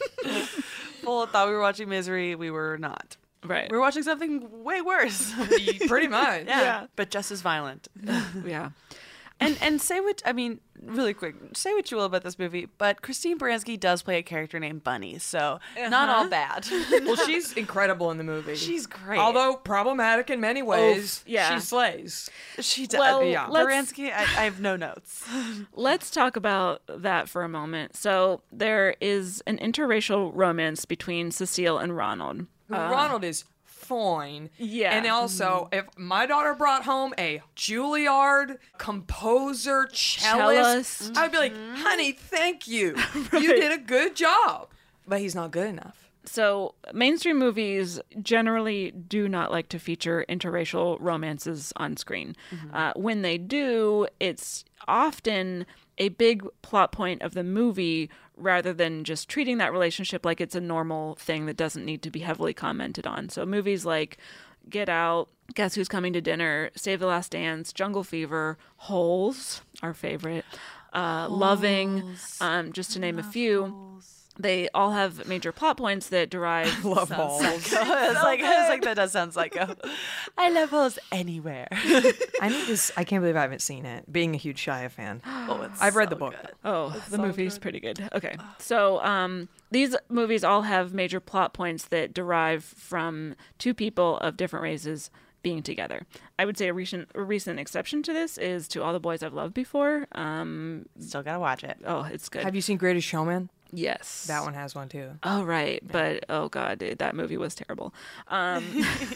full. Thought we were watching Misery. We were not. right. We were watching something way worse. Pretty much. yeah. but just as violent. yeah. And and say what I mean, really quick. Say what you will about this movie, but Christine Baranski does play a character named Bunny, so uh-huh. not all bad. Well, she's incredible in the movie. She's great, although problematic in many ways. Oh, yeah, she slays. She does. Well, yeah. Baranski, I, I have no notes. Let's talk about that for a moment. So there is an interracial romance between Cecile and Ronald. Who Uh, Ronald is fine. Yeah. And also, if my daughter brought home a Juilliard composer cellist, Cellist. I would be like, honey, thank you. You did a good job. But he's not good enough. So mainstream movies generally do not like to feature interracial romances on screen. Mm-hmm. Uh, when they do, it's often a big plot point of the movie rather than just treating that relationship like it's a normal thing that doesn't need to be heavily commented on. So movies like Get Out, Guess Who's Coming to Dinner, Save the Last Dance, Jungle Fever, Holes, our favorite, uh, Loving, um, just to name a few. Holes. They all have major plot points that derive. I love Holes. I was like, I was like, that does sound psycho. I love Holes anywhere. I need this. I can't believe I haven't seen it. Being a huge Shia fan. Oh, it's I've read so the book. Good. Oh, it's the so movie's good. pretty good. Okay, so um, these movies all have major plot points that derive from two people of different races being together. I would say a recent a recent exception to this is To All the Boys I've Loved Before. Um, Still gotta watch it. oh, it's good. Have you seen Greatest Showman? Yes. That one has one too. Oh, right. Yeah. But, oh, God, dude, that movie was terrible. Um,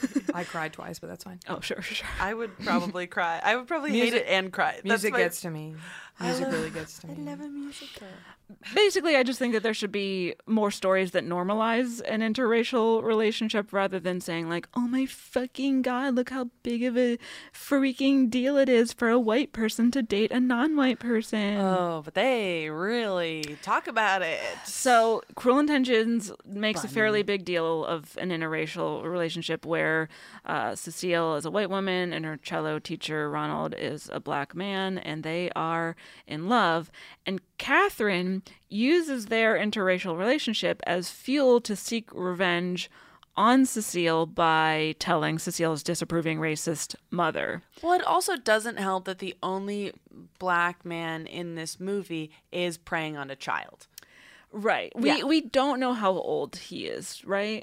I cried twice, but that's fine. Oh, sure, sure. I would probably cry. I would probably music, hate it and cry. Music my... gets to me. Music love, really gets to me. I love a musical. Basically, I just think that there should be more stories that normalize an interracial relationship rather than saying, like, oh my fucking God, look how big of a freaking deal it is for a white person to date a non-white person. Oh, but they really talk about it. So, Cruel Intentions makes Bunny. a fairly big deal of an interracial relationship where uh, Cecile is a white woman and her cello teacher, Ronald, is a black man, and they are in love. And Catherine uses their interracial relationship as fuel to seek revenge on Cecile by telling Cecile's disapproving racist mother. Well, it also doesn't help that the only black man in this movie is preying on a child. Right. We Yeah. we don't know how old he is, right?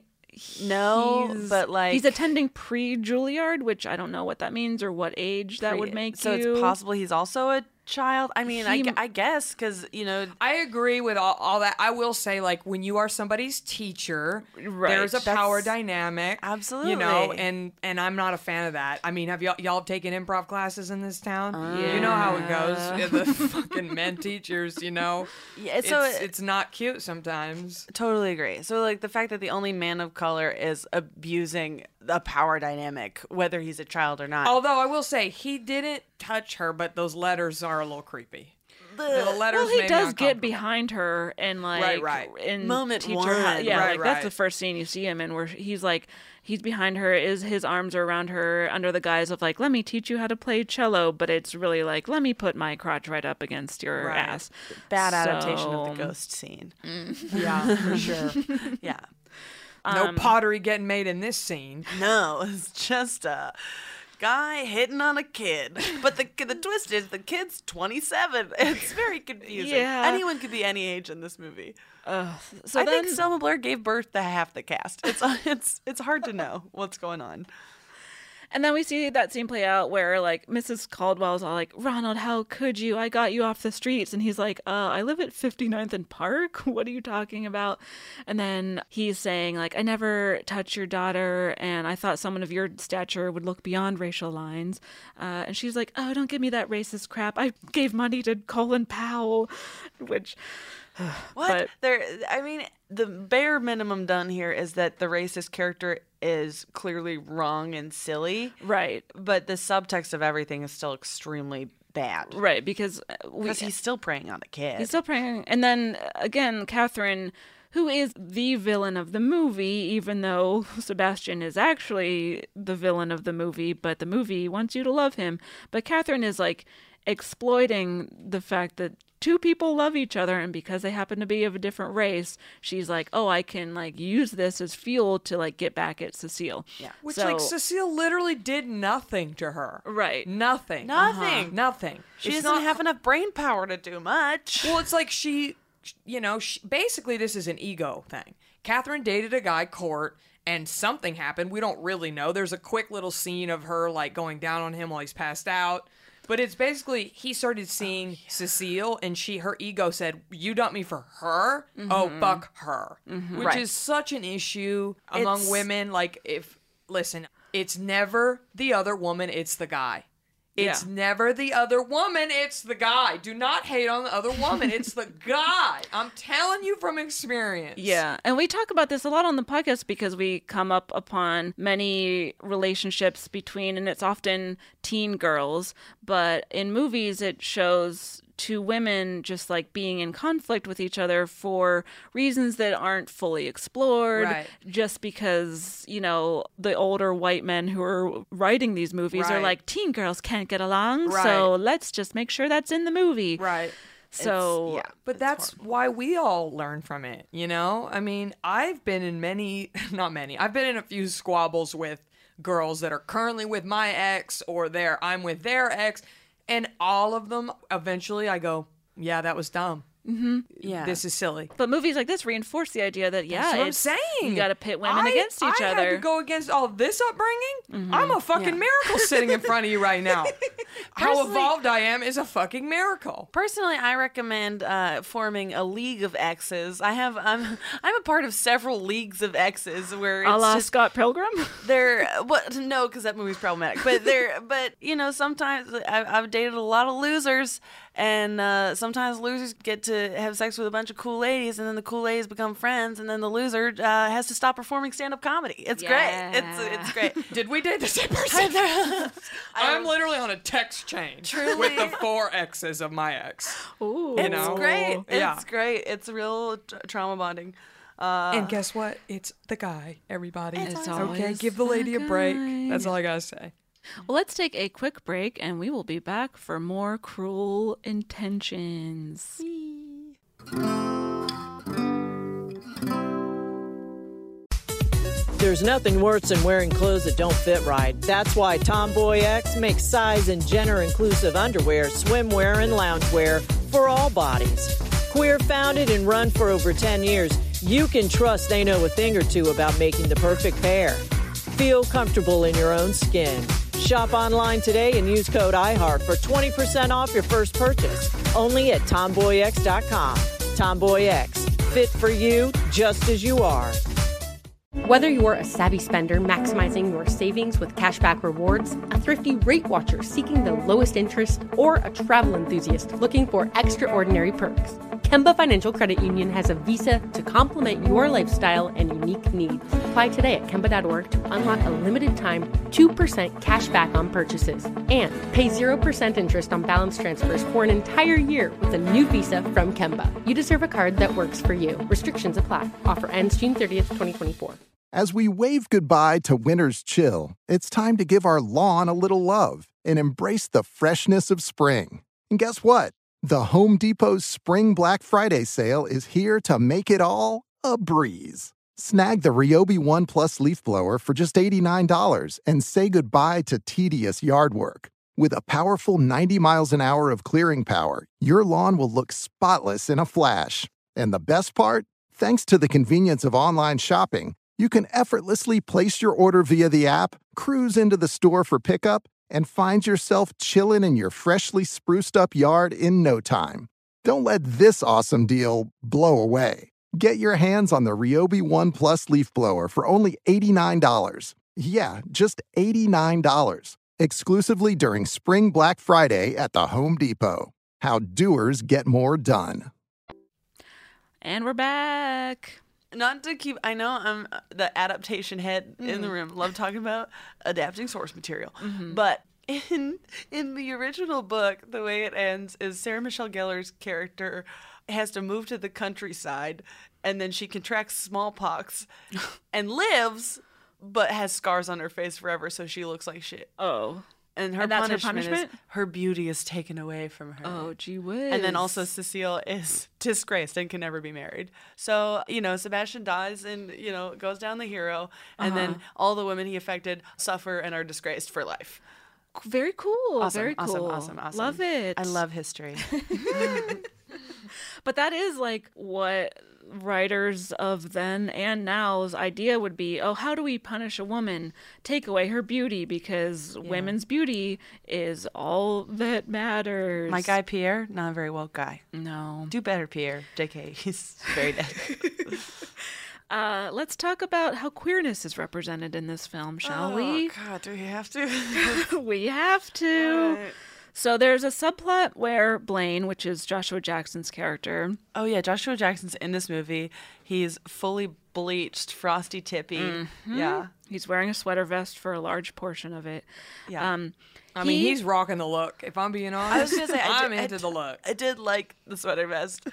No, He's- but like he's attending pre-Juilliard, which I don't know what that means or what age that pre- would make so you. it's possible he's also a child. I mean, I, He- gu- I guess because you know I agree with all, all that. I will say, like, when you are somebody's teacher, Right. there's a That's- power dynamic. Absolutely. You know, and and I'm not a fan of that. I mean, have y'all y'all taken improv classes in this town? You know how it goes. Yeah, the fucking men teachers, you know. Yeah, It's, so it's, it- not cute sometimes. Totally agree. So, like, the fact that the only man of color is abusing a power dynamic, whether he's a child or not. Although I will say, he didn't touch her, but those letters are a little creepy. The letters well, he made me does get uncomfortable. behind her and like Right, right. and Moment teach her how, one. yeah, Right, like right. that's the first scene you see him in where he's like he's behind her, is his arms are around her under the guise of like, let me teach you how to play cello, but it's really like, let me put my crotch right up against your Right. ass. Bad adaptation So- of the ghost scene. Yeah, for sure. Yeah. No Um, pottery getting made in this scene. No, it's just a guy hitting on a kid. But the the twist is the kid's twenty-seven. It's very confusing. Yeah. Anyone could be any age in this movie. Uh, so I then, think Selma Blair gave birth to half the cast. It's it's it's hard to know what's going on. And then we see that scene play out where, like, Missus Caldwell's all like, Ronald, how could you? I got you off the streets. And he's like, uh, I live at fifty-ninth and Park. What are you talking about? And then he's saying, like, I never touched your daughter, and I thought someone of your stature would look beyond racial lines. Uh, and she's like, oh, don't give me that racist crap. I gave money to Colin Powell, which... What? But- there I mean, the bare minimum done here is that the racist character is clearly wrong and silly. Right. But the subtext of everything is still extremely bad. Right, because... uh, we, Because he's still preying on a kid. He's still praying. And then, uh, again, Catherine, who is the villain of the movie, even though Sebastian is actually the villain of the movie, but the movie wants you to love him. But Catherine is like exploiting the fact that two people love each other, and because they happen to be of a different race, she's like, oh, I can like use this as fuel to like get back at Cecile. Yeah. Which, So- like, Cecile literally did nothing to her. Right. Nothing. Nothing. Uh-huh. Nothing. She It's doesn't not- have enough brain power to do much. Well, it's like she, you know, she, basically this is an ego thing. Catherine dated a guy, Court, and something happened. We don't really know. There's a quick little scene of her, like, going down on him while he's passed out. But it's basically, he started seeing oh, yeah. Cecile, and she, her ego said, you dumped me for her? Mm-hmm. Oh, fuck her. Mm-hmm. Which right. is such an issue among It's... women. Like, if, listen, it's never the other woman, it's the guy. It's yeah. never the other woman, it's the guy. Do not hate on the other woman, it's the guy. I'm telling you from experience. Yeah, and we talk about this a lot on the podcast because we come up upon many relationships between, and it's often teen girls, but in movies it shows two women just like being in conflict with each other for reasons that aren't fully explored, right. just because, you know, the older white men who are writing these movies right. are like, teen girls can't get along, right. so let's just make sure that's in the movie. Right. So, it's, yeah, but that's horrible. Why we all learn from it, you know? I mean, I've been in many, not many, I've been in a few squabbles with girls that are currently with my ex or they're, I'm with their ex. And all of them, eventually I go, yeah, that was dumb. Mm-hmm. Yeah, this is silly. But movies like this reinforce the idea that, yeah, that's what it's, I'm saying. You got to pit women I, against each I other. I had to go against all this upbringing. Mm-hmm. I'm a fucking yeah. miracle sitting in front of you right now. How evolved I am is a fucking miracle. Personally, I recommend uh, forming a league of exes. I have, I'm, I'm a part of several leagues of exes where it's a la just, Scott Pilgrim. They're what? No, because that movie's problematic. But they're, but you know, sometimes I, I've dated a lot of losers. And uh, sometimes losers get to have sex with a bunch of cool ladies, and then the cool ladies become friends, and then the loser uh, has to stop performing stand-up comedy. It's yeah. great. It's it's great. Did we date the same person? I'm literally on a text chain Truly. with the four exes of my ex. Ooh. You It's know? great. Yeah. It's great. It's real tra- trauma bonding. Uh, And guess what? It's the guy, everybody. It's okay, always give the lady the a break. guy. That's all I gotta say. Well, let's take a quick break, and we will be back for more Cruel Intentions. There's nothing worse than wearing clothes that don't fit right. That's why Tomboy X makes size and gender-inclusive underwear, swimwear, and loungewear for all bodies. Queer founded and run for over ten years, you can trust they know a thing or two about making the perfect pair. Feel comfortable in your own skin. Shop online today and use code iHeart for twenty percent off your first purchase. Only at tomboy x dot com. Tomboy X. Fit for you just as you are. Whether you're a savvy spender maximizing your savings with cashback rewards, a thrifty rate watcher seeking the lowest interest, or a travel enthusiast looking for extraordinary perks, Kemba Financial Credit Union has a visa to complement your lifestyle and unique needs. Apply today at Kemba dot org to unlock a limited time two percent cash back on purchases and pay zero percent interest on balance transfers for an entire year with a new visa from Kemba. You deserve a card that works for you. Restrictions apply. Offer ends June thirtieth, twenty twenty-four. As we wave goodbye to winter's chill, it's time to give our lawn a little love and embrace the freshness of spring. And guess what? The Home Depot's Spring Black Friday sale is here to make it all a breeze. Snag the Ryobi One Plus leaf blower for just eighty-nine dollars and say goodbye to tedious yard work. With a powerful ninety miles an hour of clearing power, your lawn will look spotless in a flash. And the best part? Thanks to the convenience of online shopping, you can effortlessly place your order via the app, cruise into the store for pickup, and find yourself chilling in your freshly spruced up yard in no time. Don't let this awesome deal blow away. Get your hands on the Ryobi One Plus leaf blower for only eighty-nine dollars. Yeah, just eighty-nine dollars. Exclusively during Spring Black Friday at the Home Depot. How doers get more done. And we're back. Not to keep, I know I'm the adaptation head mm. in the room. Love talking about adapting source material. Mm-hmm. But in in the original book, the way it ends is Sarah Michelle Gellar's character has to move to the countryside, and then she contracts smallpox and lives, but has scars on her face forever, so she looks like shit. Oh. And her And that's her punishment, punishment? is her beauty is taken away from her. Oh, gee whiz. And then also Cecile is disgraced and can never be married. So, you know, Sebastian dies and, you know, goes down the hero. And Uh-huh. then all the women he affected suffer and are disgraced for life. Very cool. Awesome, Very awesome, cool. awesome, awesome. Love it. I love history. But that is like what writers of then and now's idea would be. Oh, how do we punish a woman? Take away her beauty, because women's beauty is all that matters. My guy Pierre, not a very woke guy. No. Do better, Pierre. J K, he's very dead. Uh, let's talk about how queerness is represented in this film, shall we? Oh, God, do we have to? We have to. So there's a subplot where Blaine, which is Joshua Jackson's character. Oh, yeah, Joshua Jackson's in this movie. He's fully bleached, frosty tippy. Mm-hmm. Yeah. He's wearing a sweater vest for a large portion of it. Yeah. Um, I mean, he- he's rocking the look. If I'm being honest, I was going to say, I I'm did, into I, the look. I did like the sweater vest.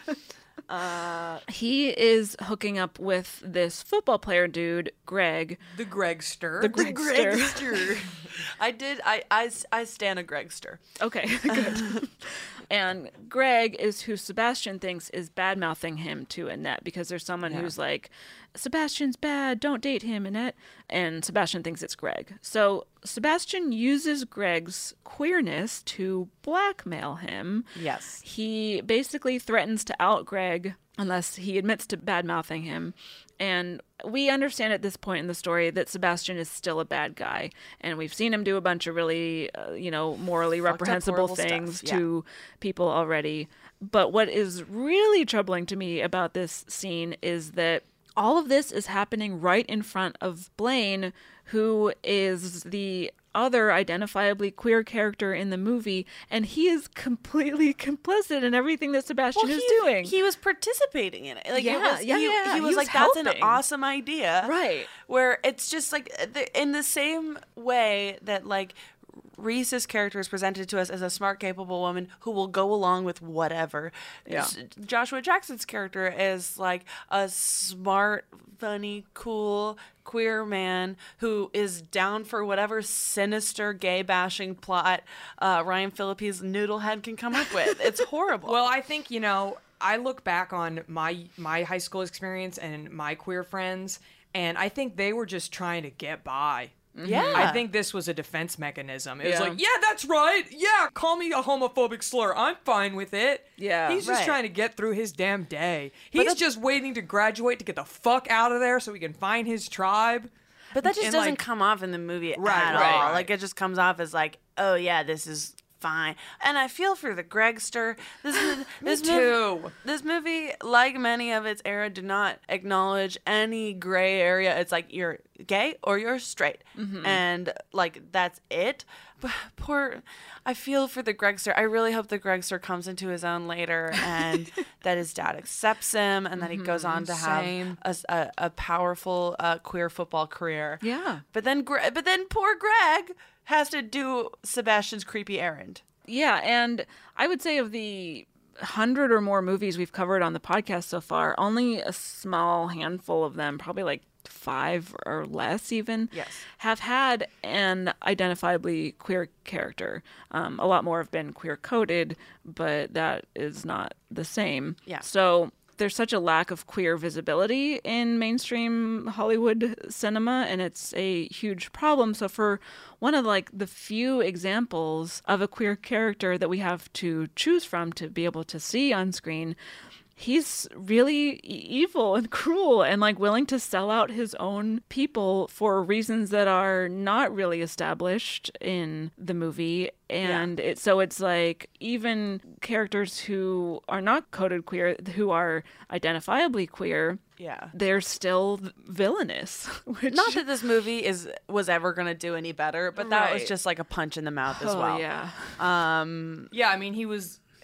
He is hooking up with this football player dude, Greg. The Gregster. The Gregster. Gregster. I did. I, I, I stand a Gregster. Okay, good. And Greg is who Sebastian thinks is bad-mouthing him to Annette, because there's someone who's like, Sebastian's bad, don't date him, Annette. And Sebastian thinks it's Greg. So Sebastian uses Greg's queerness to blackmail him. Yes. He basically threatens to out Greg unless he admits to bad-mouthing him. And we understand at this point in the story that Sebastian is still a bad guy. And we've seen him do a bunch of really, uh, you know, morally Fucked up, reprehensible horrible things stuff. Yeah. to people already. But what is really troubling to me about this scene is that all of this is happening right in front of Blaine, who is the other identifiably queer character in the movie, and he is completely complicit in everything that Sebastian Well, is he, doing. He was participating in it. Like, Yeah, it was, yeah, he, yeah. He He was was like, that's an helping. awesome idea. Right. Where it's just like, the, in the same way that, like, Reese's character is presented to us as a smart, capable woman who will go along with whatever. Yeah. S- Joshua Jackson's character is like a smart, funny, cool, queer man who is down for whatever sinister gay bashing plot uh, Ryan Phillippe's noodlehead can come up with. It's horrible. Well, I think, you know, I look back on my my high school experience and my queer friends, and I think they were just trying to get by. Yeah. I think this was a defense mechanism. It was Yeah. like, yeah, that's right. Yeah, call me a homophobic slur. I'm fine with it. Yeah, He's just right. trying to get through his damn day. He's just waiting to graduate to get the fuck out of there so he can find his tribe. But that just And, doesn't like- come off in the movie Right, at right, all. right. Like, it just comes off as like, oh yeah, this is fine. And I feel for the Gregster. This mo- this too. Movie, this movie, like many of its era, do not acknowledge any gray area. It's like you're gay or you're straight, and like that's it. But poor, I feel for the Gregster. I really hope the Gregster comes into his own later, and that his dad accepts him, and that he goes on to have Same. a, a, a powerful uh, queer football career. Yeah. But then, Gre- but then poor Greg has to do Sebastian's creepy errand. Yeah, and I would say of the hundred or more movies we've covered on the podcast so far, only a small handful of them, probably like five or less even, Yes. have had an identifiably queer character. Um, a lot more have been queer coded, but that is not the same. Yeah. So there's such a lack of queer visibility in mainstream Hollywood cinema, and it's a huge problem. So for one of like the few examples of a queer character that we have to choose from to be able to see on screen, he's really e- evil and cruel and like willing to sell out his own people for reasons that are not really established in the movie. And it, so it's like even characters who are not coded queer, who are identifiably queer, Yeah. they're still villainous. Which, Not that this movie is was ever gonna do any better, but that was Right. just like a punch in the mouth as oh, well. yeah. Um. Yeah, I mean, he was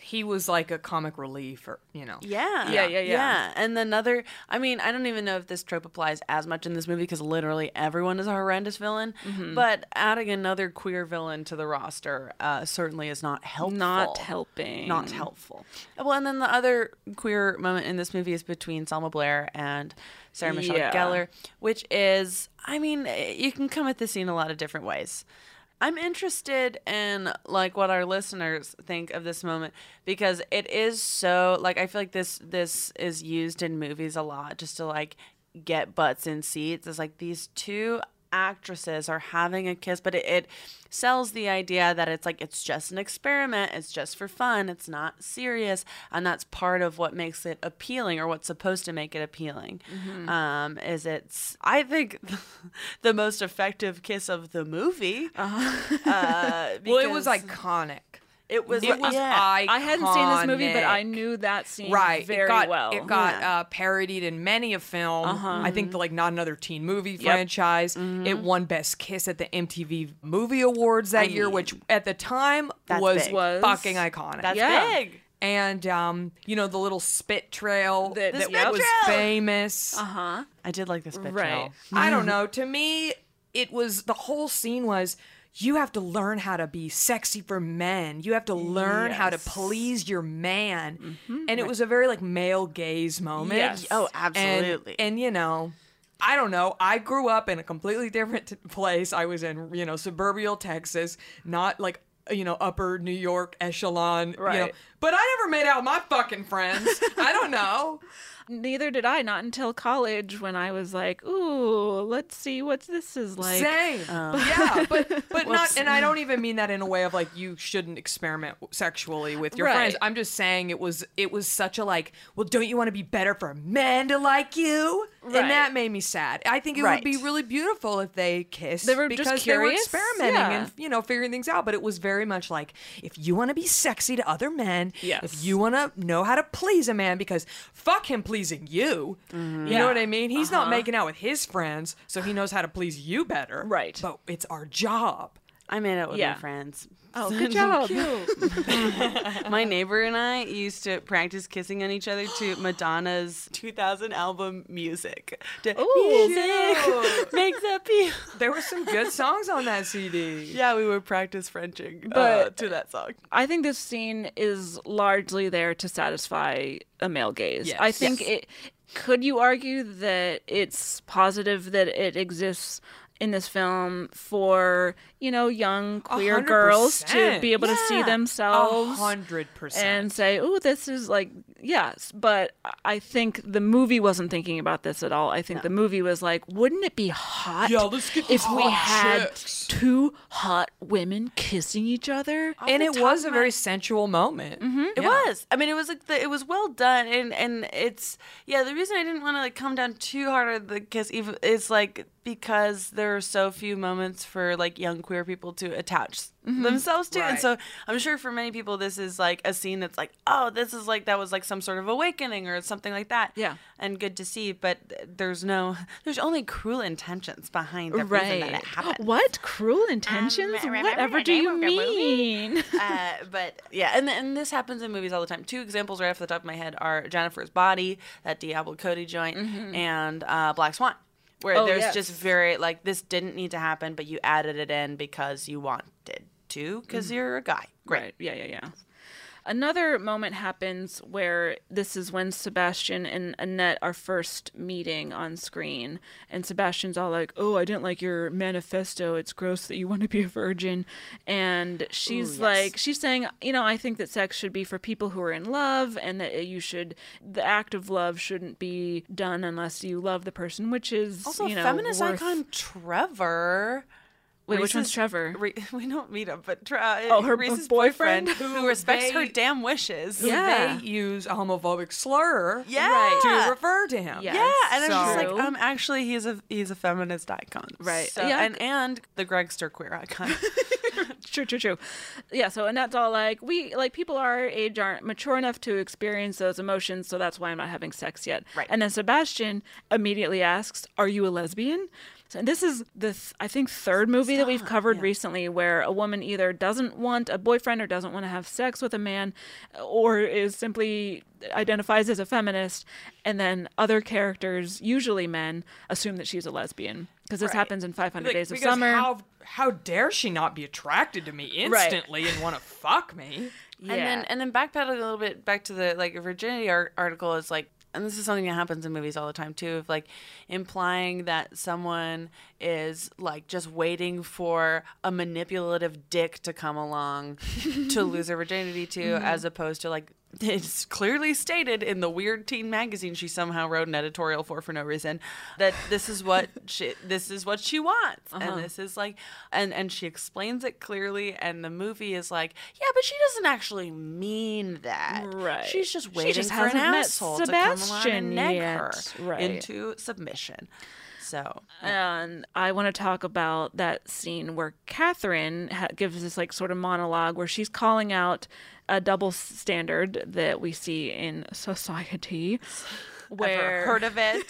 he was like a comic relief, or you know. Yeah. Yeah, yeah, yeah. Yeah. And another, I mean, I don't even know if this trope applies as much in this movie because literally everyone is a horrendous villain. Mm-hmm. But adding another queer villain to the roster uh, certainly is not helpful. Not helping. Not helpful. Well, and then the other queer moment in this movie is between Selma Blair and Sarah Michelle Yeah. Gellar, which is, I mean, you can come at this scene a lot of different ways. I'm interested in like what our listeners think of this moment because it is so like I feel like this this is used in movies a lot just to like get butts in seats. It's like these two actresses are having a kiss, but it, it sells the idea that it's like it's just an experiment, it's just for fun, it's not serious, and that's part of what makes it appealing or what's supposed to make it appealing. Mm-hmm. Um, is it's I think the most effective kiss of the movie. Uh-huh. uh, Well, it was because iconic. It was. It was yeah. iconic. I hadn't seen this movie, but I knew that scene right. very it got, well. It got Yeah. uh, parodied in many a film. Uh-huh. I think the, like Not Another Teen Movie franchise. Mm-hmm. It won Best Kiss at the M T V Movie Awards that I year, mean, which at the time that's was, big. Was- fucking iconic. That's Yeah. big. And um, you know, the little spit trail The- that, the that spit was trail! famous. Uh huh. I did like the spit Right. trail. I don't know. To me, it was the whole scene was you have to learn how to be sexy for men. You have to learn how to Yes. please your man. And it was a very like male gaze moment. Yes. Oh, And- absolutely. And, you know, I don't know. I grew up in a completely different t- place. I was in, you know, suburban Texas, not like, you know, upper New York echelon, you know. Right. But I never made out with my fucking friends. I don't know. Neither did I, not until college when I was like, ooh, let's see what this is like. Same. yeah, but but not, and I don't even mean that in a way of like you shouldn't experiment sexually with your Right. friends. I'm just saying it was it was such a like, well, don't you want to be better for men to like you? Right. And that made me sad. I think it Right. would be really beautiful if they kissed They were just because curious? they were experimenting Yeah. and you know figuring things out. But it was very much like if you want to be sexy to other men, Yes. if you want to know how to please a man, because fuck him pleasing you. You Yeah. know what I mean? He's not Uh-huh. making out with his friends, so he knows how to please you better. Right. But it's our job. I made out with Yeah. my friends. Oh, good job. My neighbor and I used to practice kissing on each other to Madonna's two thousand album Music. To Ooh, music makes a appeal. There were some good songs on that C D. Yeah, we would practice Frenching uh, But- to that song. I think this scene is largely there to satisfy a male gaze. Yes. I think Yes. it. Could you argue that it's positive that it exists in this film for, you know, young queer hundred girls to percent. be able to see Yeah. themselves A hundred percent. and say, "Oh, this is like yes." But I think the movie wasn't thinking about this at all. I think the movie was like, "Wouldn't it be hot Yeah, let's get if these we hot had chicks." two hot women kissing each other?" and the it top was of a my- very sensual moment. Mm-hmm. It Yeah. was. I mean, it was like the, it was well done, and and it's yeah. The reason I didn't want to like come down too hard on the kiss even is like because there are so few moments for like young queer people to attach themselves to, and Right. so I'm sure for many people this is like a scene that's like, oh, this is like that was like some sort of awakening or something like that. Yeah. and good to see. But there's no, there's only cruel intentions behind the reason that it happened. What cruel intentions? Um, remember Whatever the do name you of the movie? mean? uh, but yeah, and and this happens in movies all the time. Two examples right off the top of my head are Jennifer's Body, that Diablo Cody joint, and uh, Black Swan, where Oh, there's yes. just very like this didn't need to happen, but you added it in because you wanted to, because you're a guy. Great. Right. Yeah, yeah, yeah. Another moment happens where this is when Sebastian and Annette are first meeting on screen. And Sebastian's all like, oh, I didn't like your manifesto. It's gross that you want to be a virgin. And she's Ooh, yes. like, she's saying, you know, I think that sex should be for people who are in love and that you should, the act of love shouldn't be done unless you love the person, which is, Also, you know, feminist worth- icon Trevor. Wait, which one's Reese's- Trevor? Re- we don't meet him, but Tra- Oh, her Reese's boyfriend? who respects her They- damn wishes. Who Yeah. They use a homophobic slur Yeah. to refer to him. Yeah. Yeah, and I'm just So- like, um, actually, he's a he's a feminist icon, Right. So, Yeah. and and the Gregster queer icon. True, true, true. Yeah, so Annette's all like, we, like, people our age aren't mature enough to experience those emotions, so that's why I'm not having sex yet. Right. And then Sebastian immediately asks, are you a lesbian? So this is the, th- I think, third movie Stop. that we've covered Yeah. recently where a woman either doesn't want a boyfriend or doesn't want to have sex with a man or is simply identifies as a feminist, and then other characters, usually men, assume that she's a lesbian. Because this Right. happens in five hundred Like, Days of because Summer. How, how dare she not be attracted to me instantly and want to fuck me? Yeah. And then and then backpedaling a little bit back to the like virginity ar- article is like, and this is something that happens in movies all the time too, of like implying that someone is like just waiting for a manipulative dick to come along to lose their virginity to, Mm-hmm. as opposed to like it's clearly stated in the weird teen magazine she somehow wrote an editorial for for no reason that this is what she this is what she wants, Uh-huh. and this is like and and she explains it clearly, and the movie is like, yeah, but she doesn't actually mean that. Right. She's just She waiting just for an hasn't met asshole to come along Sebastian and neg yet. her Right. into submission. So And I want to talk about that scene where Catherine ha- gives this like sort of monologue where she's calling out a double standard that we see in society. Where ever heard of it?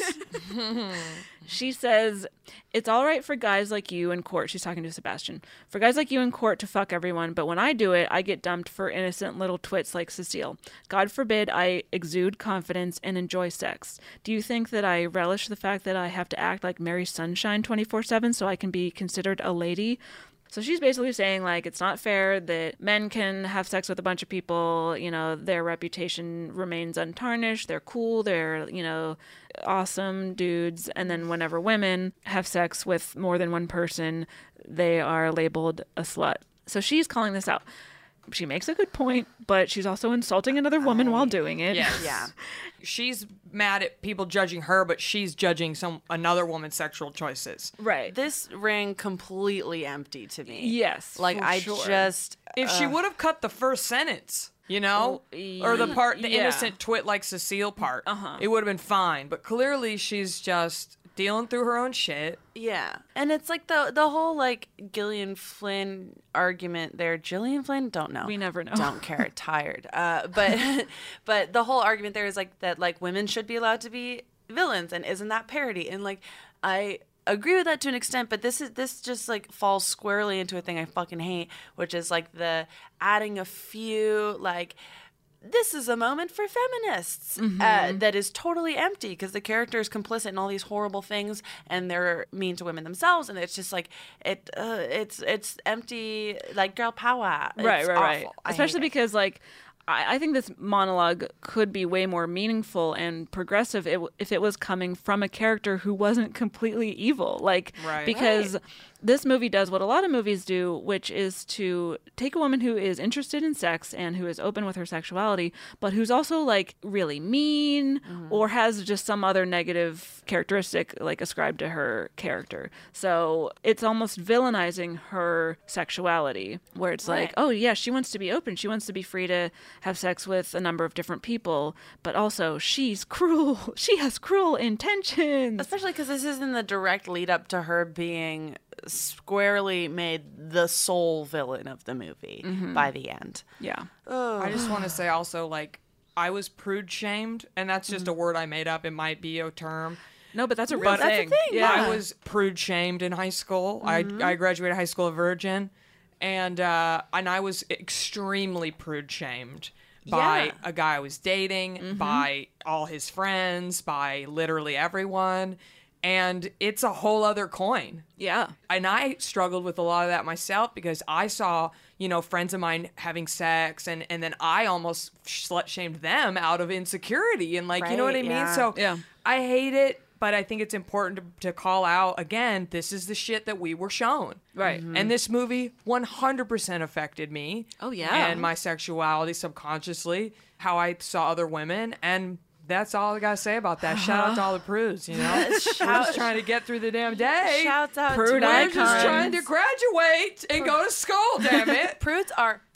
she says, it's all right for guys like you in court. She's talking to Sebastian. For guys like you in court to fuck everyone, but when I do it, I get dumped for innocent little twits like Cecile. God forbid I exude confidence and enjoy sex. Do you think that I relish the fact that I have to act like Mary Sunshine twenty-four seven so I can be considered a lady? So she's basically saying, like, it's not fair that men can have sex with a bunch of people, you know, their reputation remains untarnished, they're cool, they're, you know, awesome dudes, and then whenever women have sex with more than one person, they are labeled a slut. So she's calling this out. She makes a good point, but she's also insulting another woman I, while doing it. Yes. Yeah. She's mad at people judging her, but she's judging some another woman's sexual choices. Right. This rang completely empty to me. Yes. Like, for I sure. just. If she would have cut the first sentence, you know, or the part, the yeah. innocent twit like Cecile part, Uh-huh. it would have been fine. But clearly, she's just dealing through her own shit. Yeah. And it's like the the whole like Gillian Flynn argument there. Gillian Flynn? Don't know. We never know. Don't care. Tired. Uh, but but the whole argument there is like that like women should be allowed to be villains, and isn't that parody? And like I agree with that to an extent, but this is this just like falls squarely into a thing I fucking hate, which is like the adding a few like this is a moment for feminists Mm-hmm. uh, that is totally empty because the character is complicit in all these horrible things and they're mean to women themselves, and it's just like it uh, it's it's empty like girl power. It's right, right, right. awful. I hate Especially it. because, like, I, I think this monologue could be way more meaningful and progressive if, if it was coming from a character who wasn't completely evil. Like, Right. because Right. this movie does what a lot of movies do, which is to take a woman who is interested in sex and who is open with her sexuality, but who's also, like, really mean Mm-hmm. or has just some other negative characteristic, like, ascribed to her character. So it's almost villainizing her sexuality, where it's Right. like, oh, yeah, she wants to be open. She wants to be free to have sex with a number of different people, but also she's cruel. She has cruel intentions. Especially because this is in the direct lead up to her being squarely made the sole villain of the movie Mm-hmm. by the end. Yeah. I just want to say also, like, I was prude shamed, and that's just a word I made up. It might be a term. No, but that's a real But thing. yeah. I was prude shamed in high school. I I graduated high school a virgin, and uh, and I was extremely prude shamed by Yeah. a guy I was dating, by all his friends, by literally everyone, and it's a whole other coin. Yeah. And I struggled with a lot of that myself because I saw, you know, friends of mine having sex, and, and then I almost slut shamed them out of insecurity and, like, you know what I Right, mean? yeah. So Yeah. I hate it, but I think it's important to, to call out, again, this is the shit that we were shown. Right. And this movie one hundred percent affected me. Oh, yeah. And my sexuality subconsciously, how I saw other women, and that's all I gotta say about that. Shout out to all the prudes, you know? We're just trying to get through the damn day. Shouts out Prude to We're icons. just trying to graduate and go to school, damn it. Prudes are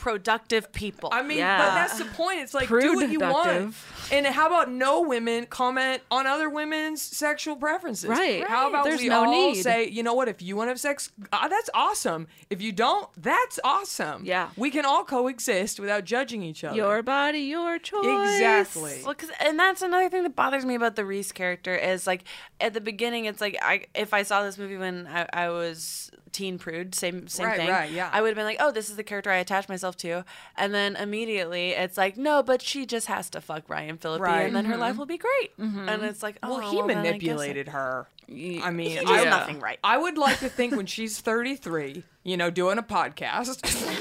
productive people. I mean, Yeah. but that's the point. It's like, do what you want. Productive. And how about no women comment on other women's sexual preferences? Right. How about There's we no all need. say, you know what, if you want to have sex, uh, that's awesome. If you don't, that's awesome. Yeah. We can all coexist without judging each other. Your body, your choice. Exactly. Well, 'cause- and that's another thing that bothers me about the Reese character is like at the beginning, it's like I if I saw this movie when I, I was teen prude, same same Right, thing. right, yeah. I would have been like, oh, this is the character I attach myself to, and then immediately it's like, no, but she just has to fuck Ryan Phillippe, Right. and then her life will be great. And it's like, oh, Well, he well, then I guess manipulated her. I mean, He did I, nothing right. I would like to think when she's thirty-three, you know, doing a podcast,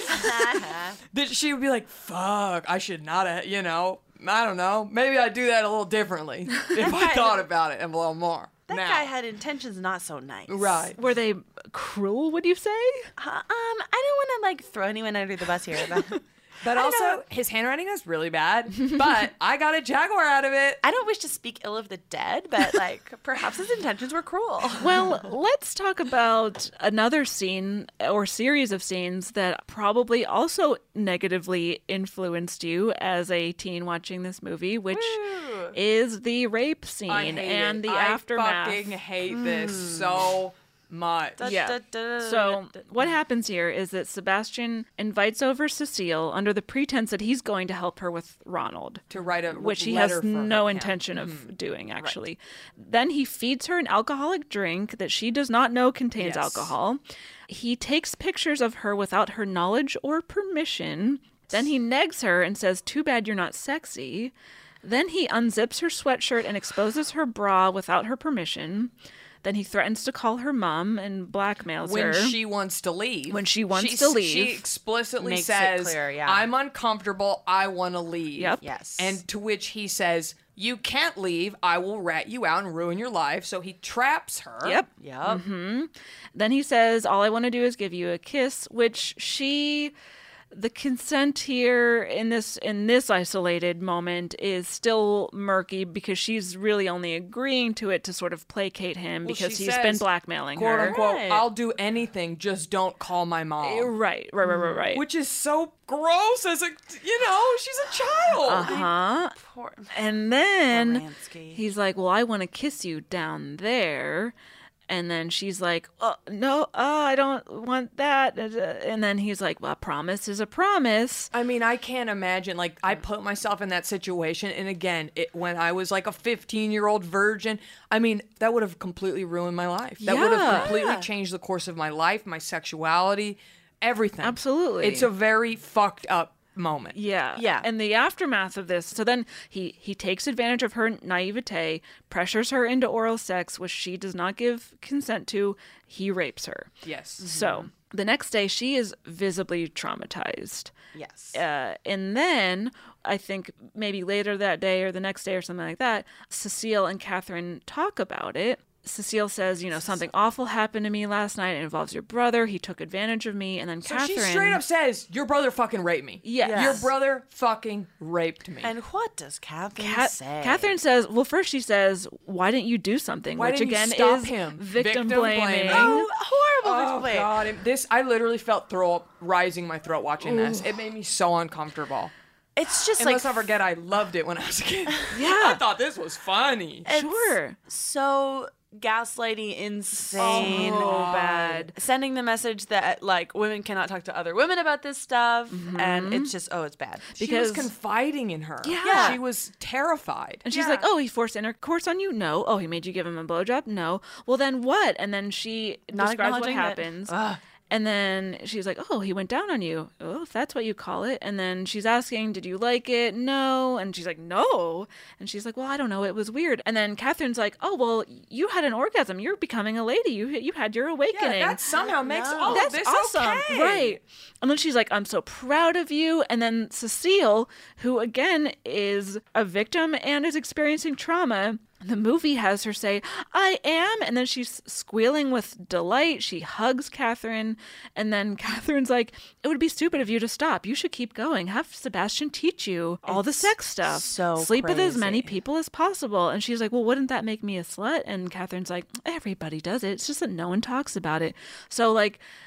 that she would be like, fuck, I should not have, you know, I don't know. Maybe I'd do that a little differently if I thought about it a little more. That now. guy had intentions not so nice. Right. Were they cruel, would you say? Uh, um, I don't want to like throw anyone under the bus here. But But I also, don't- his handwriting is really bad, but I got a Jaguar out of it. I don't wish to speak ill of the dead, but like perhaps his intentions were cruel. Well, let's talk about another scene or series of scenes that probably also negatively influenced you as a teen watching this movie, which Woo. is the rape scene I hate and it. the I aftermath. fucking hate this so much. Yeah. So what happens here is that Sebastian invites over Cecile under the pretense that he's going to help her with Ronald, To write a which he letter has for no her. intention of doing, actually. Then he feeds her an alcoholic drink that she does not know contains Yes. alcohol. He takes pictures of her without her knowledge or permission. Then he negs her and says, "Too bad you're not sexy." Then he unzips her sweatshirt and exposes her bra without her permission. Then he threatens to call her mom and blackmails When her. she wants to leave. When she wants She- to leave. She explicitly Makes it says, clear, yeah. I'm uncomfortable. I want to leave. Yep. Yes. And to which he says, you can't leave. I will rat you out and ruin your life. So he traps her. Yep. Yep. Then he says, all I want to do is give you a kiss, which she... The consent here in this in this isolated moment is still murky because she's really only agreeing to it to sort of placate him Well, because she he's says, been blackmailing Quote her. unquote, Right. I'll do anything. Just don't call my mom. Right, right, right, right, right. Which is so gross as a, you know, she's a child. Uh-huh. Poor. And then Polanski. he's like, well, I want to kiss you down there. And then she's like, oh, no, oh, I don't want that. And then he's like, well, a promise is a promise. I mean, I can't imagine. Like, I put myself in that situation, and again, it, when I was like a fifteen-year-old virgin, I mean, that would have completely ruined my life. That would Yeah. have completely changed the course of my life, my sexuality, everything. Absolutely. It's a very fucked up moment. Yeah. Yeah. And the aftermath of this. So then he he takes advantage of her naivete, pressures her into oral sex, which she does not give consent to. He rapes her. Yes. So the next day, she is visibly traumatized. Yes. Uh, and then I think maybe later that day or the next day or something like that, Cecile and Catherine talk about it. Cecile says, you know, something awful happened to me last night. It involves your brother. He took advantage of me. And then So Catherine... she straight up says, your brother fucking raped me. Yes. Your brother fucking raped me. And what does Catherine Cat- say? Catherine says, well, first she says, why didn't you do something? Why Which didn't you again stop is him? victim, Victim blaming. blaming. Oh, horrible Oh display. God! It- This I literally felt throw up rising my throat watching this. It made me so uncomfortable. It's just And like let's not forget, I loved it when I was a kid. Yeah. I thought this was funny. it's Sure. so gaslighty, insane, So bad. Sending the message that like women cannot talk to other women about this stuff, Mm-hmm. and it's just oh, it's bad. She Because- was confiding in her. Yeah. She was terrified. And she's like, oh, he forced intercourse on you? No. Oh, he made you give him a blowjob? No. Well, then what? And then she Not describes what acknowledging that- happens. Ugh. And then she's like, oh, he went down on you. Oh, if that's what you call it. And then she's asking, did you like it? No. And she's like, no. And she's like, well, I don't know. It was weird. And then Catherine's like, oh, well, you had an orgasm. You're becoming a lady. You you had your Yeah, awakening. that somehow makes No. all That's of this awesome. okay. Right. And then she's like, I'm so proud of you. And then Cecile, who again is a victim and is experiencing trauma, the movie has her say, I am. And then she's squealing with delight. She hugs Catherine. And then Catherine's like, it would be stupid of you to stop. You should keep going. Have Sebastian teach you all the It's sex stuff. so Sleep with as many crazy. people as possible. And she's like, well, wouldn't that make me a slut? And Catherine's like, everybody does it. It's just that no one talks about it. So, like,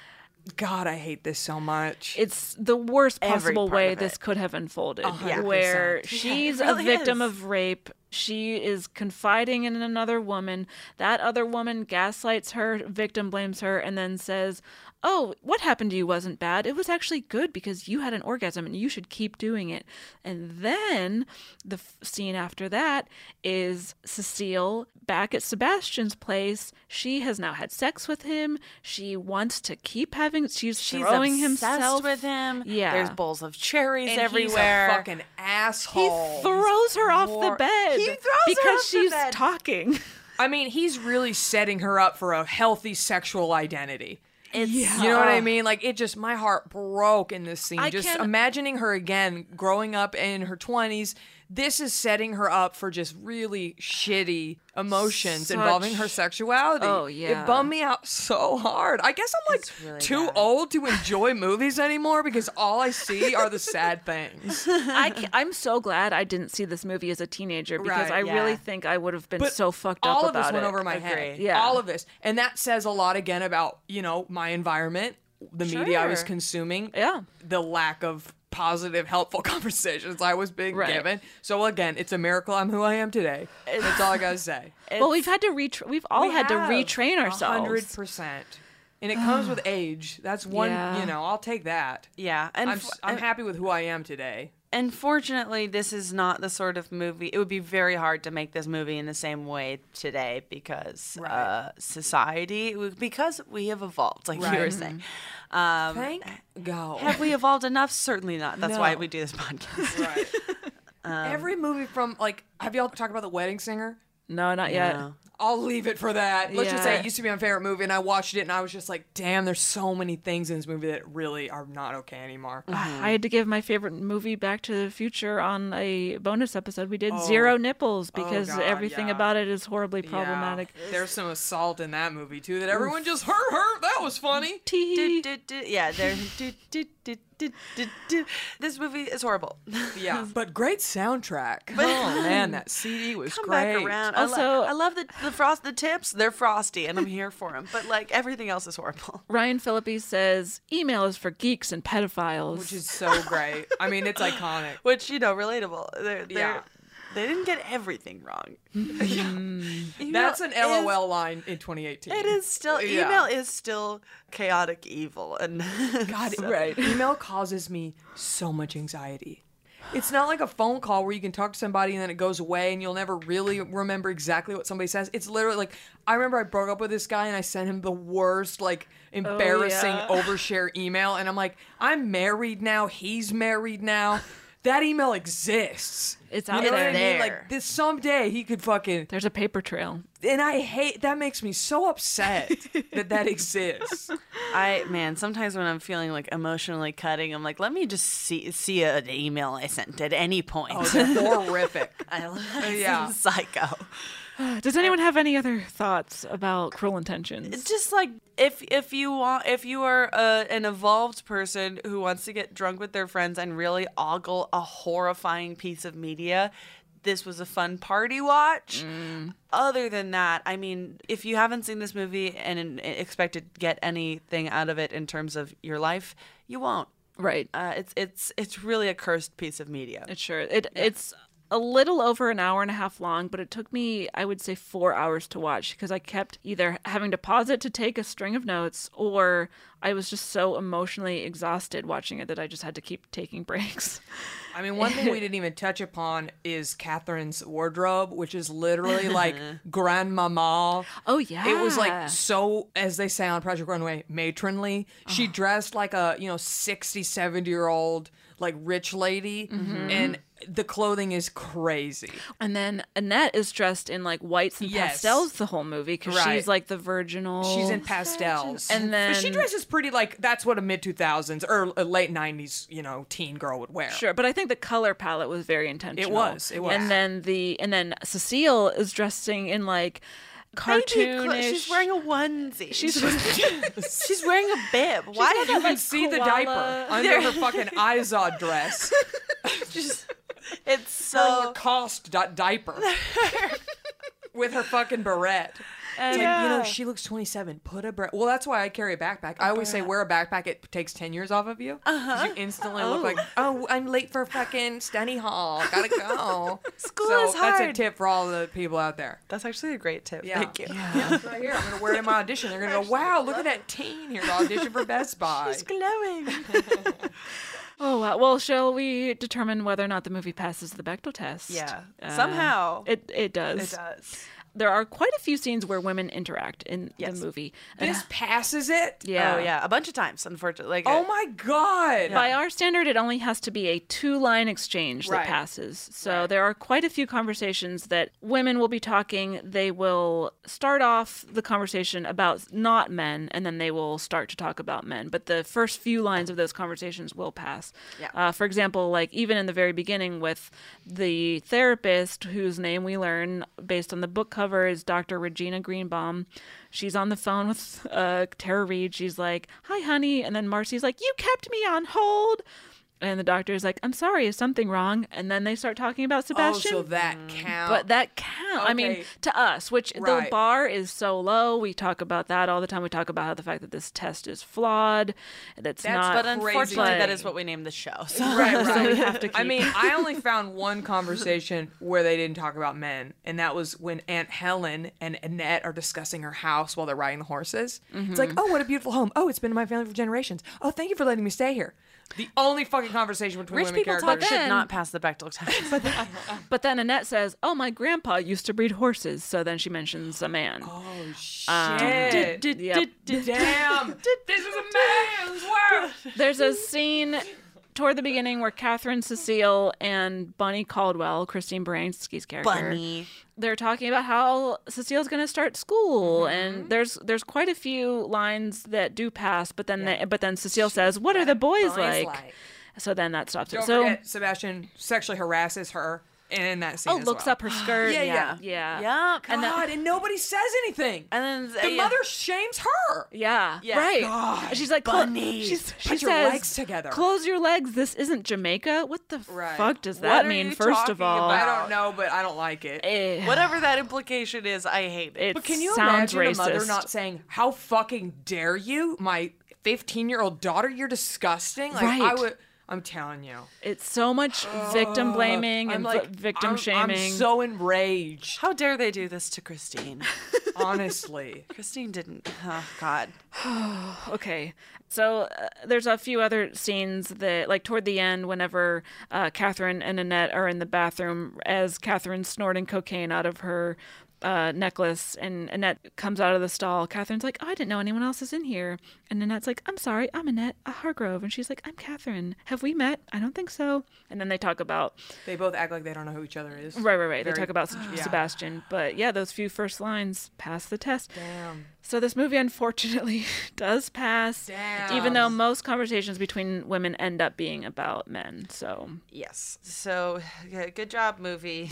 God, I hate this so much. It's the worst Every possible part way of this it. could have unfolded. Yeah. Where Yeah, she's it really a victim is. of rape. She is confiding in another woman. That other woman gaslights her, victim blames her, and then says, oh, what happened to you wasn't bad. It was actually good because you had an orgasm and you should keep doing it. And then the f- scene after that is Cecile back at Sebastian's place. She has now had sex with him. She wants to keep having, she's, She's throwing obsessed himself with him. Yeah. There's bowls of cherries and everywhere. He's a fucking He asshole. throws her off the More- bed He throws her because off the she's bed. talking. I mean, he's really setting her up for a healthy sexual identity. It's, You know what I mean? Like, it just, my heart broke in this scene. I just can't- imagining her again, growing up in her twenties. This is setting her up for just really shitty emotions Such- involving her sexuality. Oh, yeah. It bummed me out so hard. I guess I'm like It's really too bad. old to enjoy movies anymore because all I see are the sad things. I ca- I'm so glad I didn't see this movie as a teenager because Right, I really yeah. think I would have been But so fucked up all of about this went it. over my Agree. head. Yeah. All of this. And that says a lot again about, you know, my environment, the media I was Sure. consuming, Yeah. the lack of positive, helpful conversations I was being Right. given. So again, it's a miracle I'm who I am today. That's all I gotta say. Well, we've had to retra- we've all We had to have retrain ourselves. Hundred percent. And it comes with age. That's one, Yeah. you know, I'll take that. yeah, and I'm, f- I'm and- happy with who I am today. And fortunately, this is not the sort of movie. It would be very hard to make this movie in the same way today because uh, society, because we have evolved, like you were Right. saying. Um, Thank God. have we evolved enough? Certainly not. That's why No. we do this podcast. Right. Every movie from, like, have y'all talked about The Wedding Singer? No, not yet. No. I'll leave it for that. Let's just say Yeah. it used to be my favorite movie, and I watched it, and I was just like, damn, there's so many things in this movie that really are not okay anymore. I had to give my favorite movie Back to the Future on a bonus episode. We did Oh. Zero Nipples because God, everything yeah. about it is horribly problematic. Yeah. There's some assault in that movie, too, that everyone just hurt her. That was funny. Tee. Do, do, do. Yeah, there. do, do, do, do, do, do. This movie is horrible. Yeah, but great soundtrack. Oh, man, that C D was Come great. back around. I, Also- lo- I love the the frost. The tips, they're frosty, and I'm here for them. But like everything else is horrible. Ryan Phillippe says email is for geeks and pedophiles. Which is so great. I mean, it's iconic. Which you know, relatable. They're, they're, Yeah. They didn't get everything wrong. Email That's an is- L O L line in twenty eighteen. It is still Yeah. email is still chaotic evil and God, so- right. Email causes me so much anxiety. It's not like a phone call where you can talk to somebody and then it goes away and you'll never really remember exactly what somebody says. It's literally like, I remember I broke up with this guy and I sent him the worst, like, embarrassing yeah. overshare email. And I'm like, I'm married now. He's married now. That email exists. It's You out know what I there. mean? Like, this someday he could fucking... There's a paper trail. And I hate... That makes me so upset that that exists. I man, sometimes when I'm feeling like emotionally cutting, I'm like, let me just see see an email I sent at any point. Oh, they're horrific. I love Yeah. psycho. Does anyone have any other thoughts about Cruel Intentions? It's just like if if you want if you are a, an evolved person who wants to get drunk with their friends and really ogle a horrifying piece of media, this was a fun party watch. Other than that, I mean, if you haven't seen this movie and in, expect to get anything out of it in terms of your life, you won't. Right. Uh, it's it's it's really a cursed piece of media. It sure it it's a little over an hour and a half long, but it took me, I would say, four hours to watch because I kept either having to pause it to take a string of notes, or I was just so emotionally exhausted watching it that I just had to keep taking breaks. I mean, one thing we didn't even touch upon is Catherine's wardrobe, which is literally like grandmama. Oh yeah, It was like so, as they say on Project Runway, matronly. She dressed like a, you know, sixty, seventy year old, like rich lady. And the clothing is crazy. And then Annette is dressed in like whites and Yes. pastels the whole movie because Right. she's like the virginal. She's in pastels. And then But she dresses pretty like, that's what a mid two thousands or a late nineties, you know, teen girl would wear. Sure, but I think the color palette was very intentional. was, it was. And then the and then Cecile is dressing in like Baby clo- cartoonish. She's wearing a onesie. She's she's wearing a bib. Why Why did did you like see the koala. diaper under her fucking Izod dress? just? It's Her so. Lacoste di- diaper with her fucking barrette. It's Yeah. like, you know, she looks twenty-seven. Put a bra- well, that's why I carry a backpack. I always say wear a backpack. It takes ten years off of you. Uh-huh. You instantly look like, oh, I'm late for fucking study hall. Gotta go. School so is hard. That's a tip for all the people out there. That's actually a great tip. Yeah. Thank you. Yeah, it's right here. I'm gonna wear it in my audition. They're gonna go, wow, look at that teen here to audition for Best Buy. She's glowing. Oh, wow. Well, shall we determine whether or not the movie passes the Bechdel test? Yeah. Uh, Somehow. It it does. It does. There are quite a few scenes where women interact in Yes. the movie. This passes it. Yeah. Oh, yeah. A bunch of times, unfortunately. Like, Oh my god. By our standard, it only has to be a two-line exchange that Right. passes. So there are quite a few conversations that women will be talking. They will start off the conversation about not men, and then they will start to talk about men. But the first few lines of those conversations will pass. Yeah. Uh, for example, like even in the very beginning with the therapist, whose name we learn based on the book cover is Doctor Regina Greenbaum. She's on the phone with uh, Tara Reid. She's like, "Hi, honey," and then Marcy's like, "You kept me on hold." And the doctor's like, "I'm sorry, is something wrong?" And then they start talking about Sebastian. Oh, so that counts. But that count. I mean, Okay. to us, which the Right. bar is so low. We talk about that all the time. We talk about how the fact that this test is flawed. That's, That's not. but crazy. unfortunately, that is what we named the show. So. Right, right. So we have to I keep- mean, I only found one conversation where they didn't talk about men, and that was when Aunt Helen and Annette are discussing her house while they're riding the horses. It's like, oh, what a beautiful home. Oh, it's been in my family for generations. Oh, thank you for letting me stay here. The only fucking conversation between Rich women people characters. talk should Then- not pass the Bechdel test. But then Annette says, "Oh, my grandpa used to breed horses." So then she mentions a man. Oh shit! Yep. Damn! This is a man's world. There's a scene toward the beginning where Catherine Cecile and Bunny Caldwell, Christine Baranski's character, Bunny. they're talking about how Cecile's going to start school, and there's there's quite a few lines that do pass, but then they, but then Cecile says, "What are the boys, boys like? like?" So then that stops Don't it. So forget, Sebastian sexually harasses her in that scene. oh, as looks well. up her skirt. Yeah, yeah. yeah, Yeah. And God, then- and nobody says anything. And then The yeah. mother shames her. Yeah, Yeah. right. God, She's like, "Clo- Bunny. She's, she Put your says, legs together." "Close your legs. This isn't Jamaica. What the Right. fuck does What that are mean? you First of talking all, I about? don't know, but I don't like it. Eh, Whatever that implication is, I hate it. it But can you sounds imagine racist. a mother not saying, "How fucking dare you, my fifteen-year-old daughter? You're disgusting." Like I Right. would. I'm telling you. It's so much victim blaming I'm and like vi- victim I'm, shaming. I'm so enraged. How dare they do this to Christine? Honestly. Christine didn't. Oh, God. Okay. So uh, there's a few other scenes that, like toward the end, whenever uh, Catherine and Annette are in the bathroom as Catherine's snorting cocaine out of her uh, necklace, and Annette comes out of the stall. Catherine's like, "Oh, I didn't know anyone else is in here." And Annette's like, "I'm sorry, I'm Annette uh, Hargrove." And she's like, "I'm Catherine. Have we met? I don't think so." And then they talk about, They both act like they don't know who each other is. right, right, right. They Very- talk about Se- Yeah. Sebastian. But yeah, those few first lines pass the test. Damn. So this movie, unfortunately, does pass, Damn. even though most conversations between women end up being about men. So, Yes. So, yeah, good job, movie.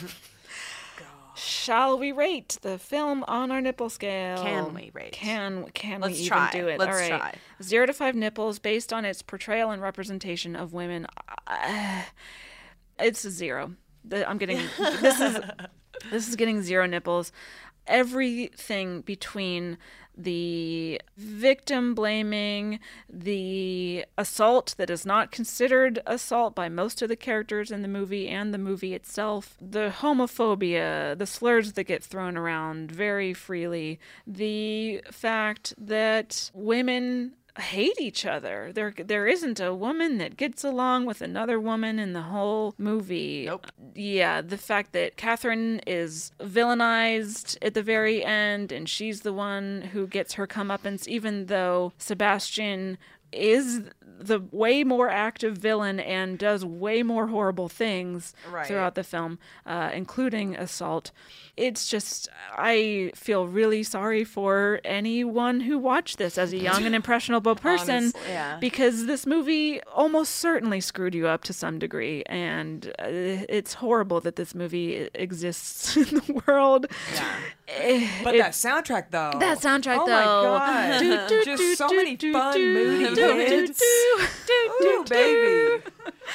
shall we rate the film on our nipple scale? Can we rate? Can can Let's we even try. do it? Let's All right. try. Zero to five nipples based on its portrayal and representation of women. Uh, it's a zero. The- I'm getting this is this is getting zero nipples. Everything between the victim blaming, the assault that is not considered assault by most of the characters in the movie and the movie itself, the homophobia, the slurs that get thrown around very freely, the fact that women hate each other. There there isn't a woman that gets along with another woman in the whole movie. Nope. Yeah, the fact that Catherine is villainized at the very end and she's the one who gets her comeuppance, even though Sebastian is the way more active villain and does way more horrible things Right. throughout the film, uh, including assault. It's just, I feel really sorry for anyone who watched this as a young and impressionable person, Honestly. Yeah. because this movie almost certainly screwed you up to some degree, and uh, it's horrible that this movie exists in the world. Yeah. But that soundtrack, though. That soundtrack, oh though. my God. Do, do, Just do, so do, many do, fun do, moody do, do, hits. do, do, Ooh, do, baby. The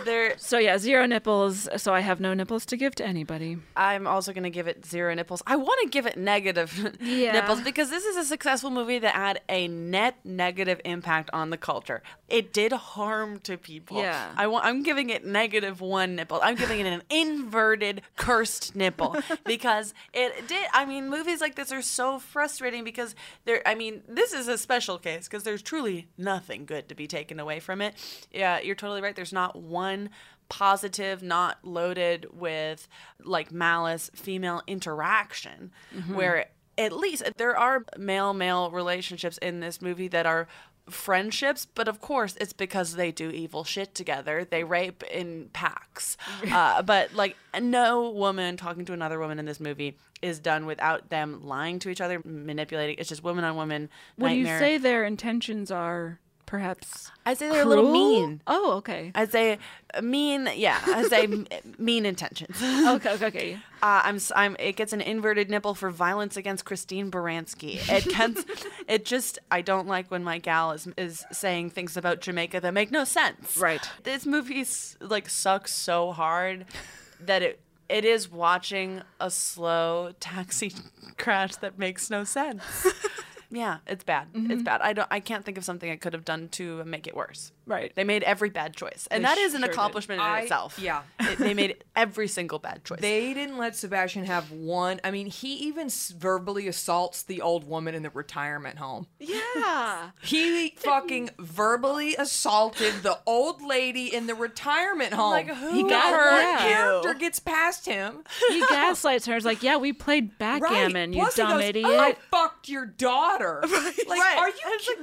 there. So yeah, zero nipples. So I have no nipples to give to anybody. I'm also going to give it zero nipples. I want to give it negative Yeah. nipples because this is a successful movie that had a net negative impact on the culture. It did harm to people. Yeah. I want. I'm giving it negative one nipple. I'm giving it an inverted, cursed nipple because it did. I mean, movies like this are so frustrating because there. I mean, this is a special case because there's truly nothing good to be taken away from it. Yeah, you're totally right. There's not one positive, not loaded with like malice female interaction Mm-hmm. where at least there are male-male relationships in this movie that are friendships, but of course it's because they do evil shit together. They rape in packs. Uh, but like no woman talking to another woman in this movie is done without them lying to each other, manipulating. It's just woman on woman When nightmare. you say their intentions are perhaps I say they're a little cruel? mean. Oh, okay. I say mean, yeah. I say m- mean intentions. Okay, okay, okay. Uh, I'm, s- I'm. It gets an inverted nipple for violence against Christine Baranski. It gets. It just. I don't like when my gal is is saying things about Jamaica that make no sense. Right. This movie s- like sucks so hard that it it is watching a slow taxi crash that makes no sense. Yeah, it's bad. It's bad. I don't. I can't think of something I could have done to make it worse. Right. They made every bad choice, and They that is an sure did. accomplishment in I- itself. yeah. It- they made every single bad choice. They didn't let Sebastian have one. I mean, he even s- verbally assaults the old woman in the retirement home. Yeah. He fucking verbally assaulted the old lady in the retirement home. Like, who he got hurt one you? character gets past him. He gaslights her. He's like, yeah, we played backgammon, you Plus he dumb goes, idiot. I fucked your daughter. Like, Right. are you? It's like, What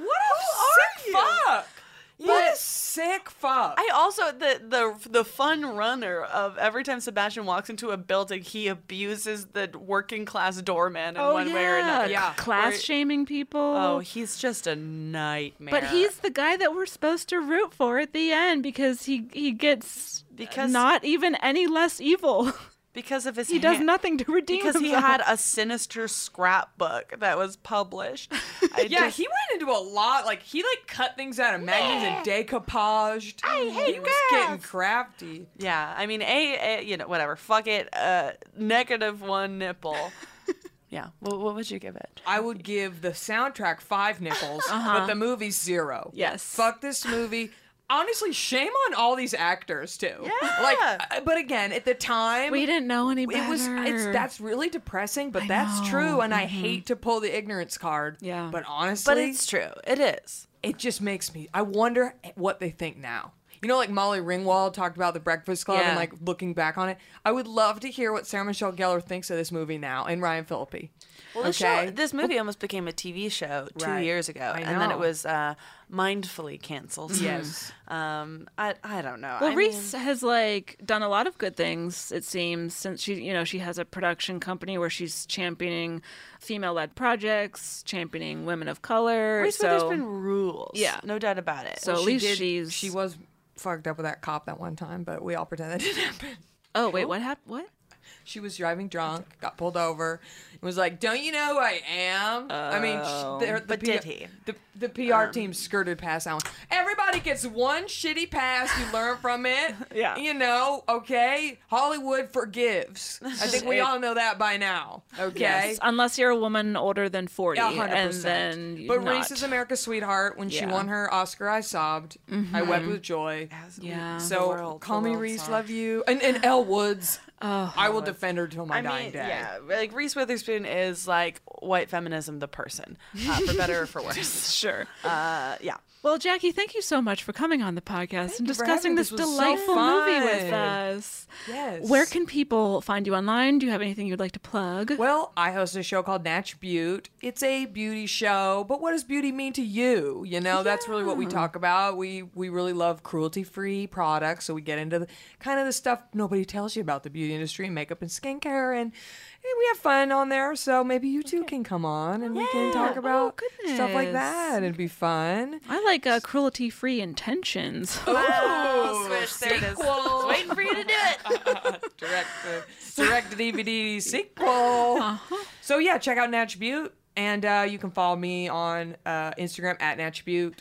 a sick who are you? fuck. What a sick fuck. I also the the the fun runner of every time Sebastian walks into a building, he abuses the working class doorman in oh, one yeah. way or another. Yeah. Class Where- shaming people. Oh, he's just a nightmare. But he's the guy that we're supposed to root for at the end because he he gets Because- not even any less evil. because of his He does hand- nothing to redeem because he himself. had a sinister scrapbook that was published. I Yeah, just- he went into a lot. Like he like cut things out of magazines and decoupaged. I hate He was getting crafty. Yeah, I mean, a, a you know, whatever. Fuck it. Uh, negative one nipple. Yeah. What, what would you give it? I would give the soundtrack five nipples, but the movie zero. Yes. Fuck this movie. Honestly, shame on all these actors too. Yeah. Like, uh, but again, at the time, We didn't know any better. it was. It's that's really depressing, but I that's know. true, and I hate to pull the ignorance card. Yeah. But honestly, But it's true. It is. it just makes me. I wonder what they think now. You know, like Molly Ringwald talked about The Breakfast Club Yeah. and like looking back on it. I would love to hear what Sarah Michelle gellar thinks of this movie now, and Ryan Phillippe. Well, this, Okay. show, this movie almost became a T V show two Right. years ago, I and then it know. was uh, mindfully canceled. Yes. um, I I don't know. Well, I Reese mean, has like done a lot of good things. It seems since she, you know, she has a production company where she's championing female-led projects, championing women of color. Reese so Witherspoon rules. Yeah. no doubt about it. So at She least did- she's. She was fucked up with that cop that one time, but we all pretend that didn't happen. Oh wait, what happened? What? She was driving drunk, got pulled over, and was like, "Don't you know who I am?" I mean, sh- the, the But P- did he? The, the P R team skirted past that one. Everybody gets one shitty pass. You learn from it. Yeah. You know, okay? Hollywood forgives. I think we all know that by now. Okay. Yes, unless you're a woman older than forty, A hundred and percent. then you're But not. Reese is America's sweetheart. When she Yeah. won her Oscar, I sobbed. I wept with joy. Yeah. So The world- call the me world Reese, sucks. love you, and and Elle Woods. Oh, I will defend her till my I dying mean, day. yeah, like Reese Witherspoon is like white feminism, the person, uh, for better or for worse. sure. Uh, yeah. Well, Jackie, thank you so much for coming on the podcast and you for discussing having me. this This was so delightful movie with fun. us. Yes. Where can people find you online? Do you have anything you'd like to plug? Well, I host a show called Natch Butte. It's a beauty show, but what does beauty mean to you? You know, that's really what we talk about. We we really love cruelty-free products, so we get into the kind of the stuff nobody tells you about the beauty industry, makeup and skincare, and, and we have fun on there. So maybe you too can come on and we can talk about stuff like goodness. that. It'd be fun. I like uh, cruelty-free intentions. Oh, switch. There it is. I was waiting for you to do it. direct to, direct to D V D sequel. So yeah, check out Natch Butte, and uh, you can follow me on uh, Instagram at Natch Butte.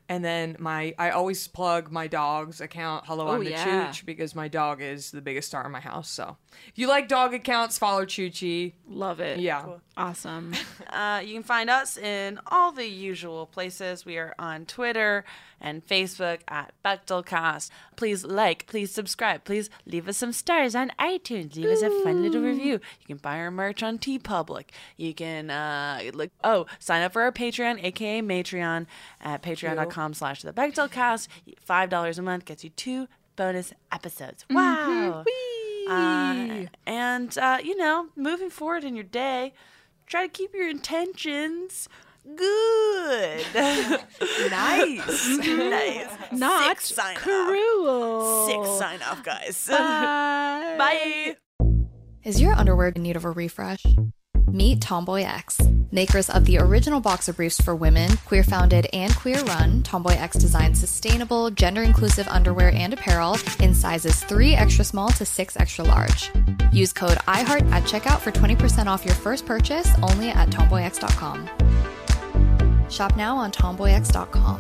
And then my, I always plug my dog's account, Hello, Oh, I'm the yeah. Chooch, because my dog is the biggest star in my house. So if you like dog accounts, follow Choochie. Love it. Yeah. Awesome. Uh, you can find us in all the usual places. We are on Twitter and Facebook at Bechtelcast. Please like, please subscribe, please leave us some stars on iTunes. Leave us a fun little review. You can buy our merch on TeePublic. You can uh, look. Oh, sign up for our Patreon, aka Matreon, at patreon.com slash the Bechtelcast. Five dollars a month gets you two bonus episodes. Wow. Uh, and uh, you know, moving forward in your day, try to keep your intentions good. Nice. Nice. Not Six sign cruel. off. Six sign off, guys. Bye. Bye. Is your underwear in need of a refresh? Meet Tomboy X, makers of the original boxer briefs for women, queer-founded and queer-run. Tomboy X designs sustainable, gender-inclusive underwear and apparel in sizes three extra small to six extra large. Use code iHeart at checkout for twenty percent off your first purchase only at tomboy x dot com. Shop now on tomboy x dot com.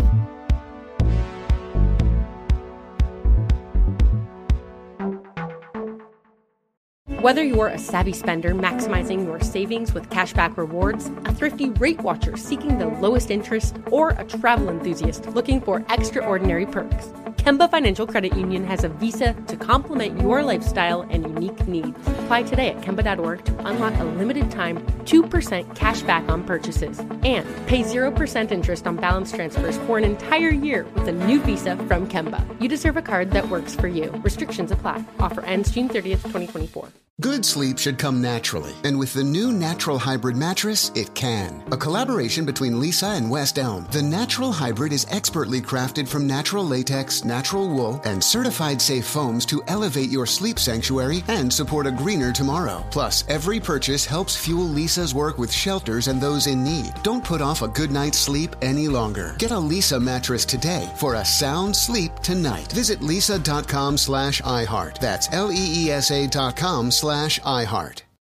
Whether you're a savvy spender maximizing your savings with cashback rewards, a thrifty rate watcher seeking the lowest interest, or a travel enthusiast looking for extraordinary perks, Kemba Financial Credit Union has a visa to complement your lifestyle and unique needs. Apply today at Kemba dot org to unlock a limited time two percent cash back on purchases and pay zero percent interest on balance transfers for an entire year with a new visa from Kemba. You deserve a card that works for you. Restrictions apply. Offer ends June thirtieth, twenty twenty-four. Good sleep should come naturally, and with the new Natural Hybrid mattress, it can. A collaboration between Lisa and West Elm, the Natural Hybrid is expertly crafted from natural latex, natural wool, and certified safe foams to elevate your sleep sanctuary and support a greener tomorrow. Plus, every purchase helps fuel Lisa's work with shelters and those in need. Don't put off a good night's sleep any longer. Get a Lisa mattress today for a sound sleep tonight. Visit lisa dot com slash iHeart. That's L E E S A dot com slash iHeart.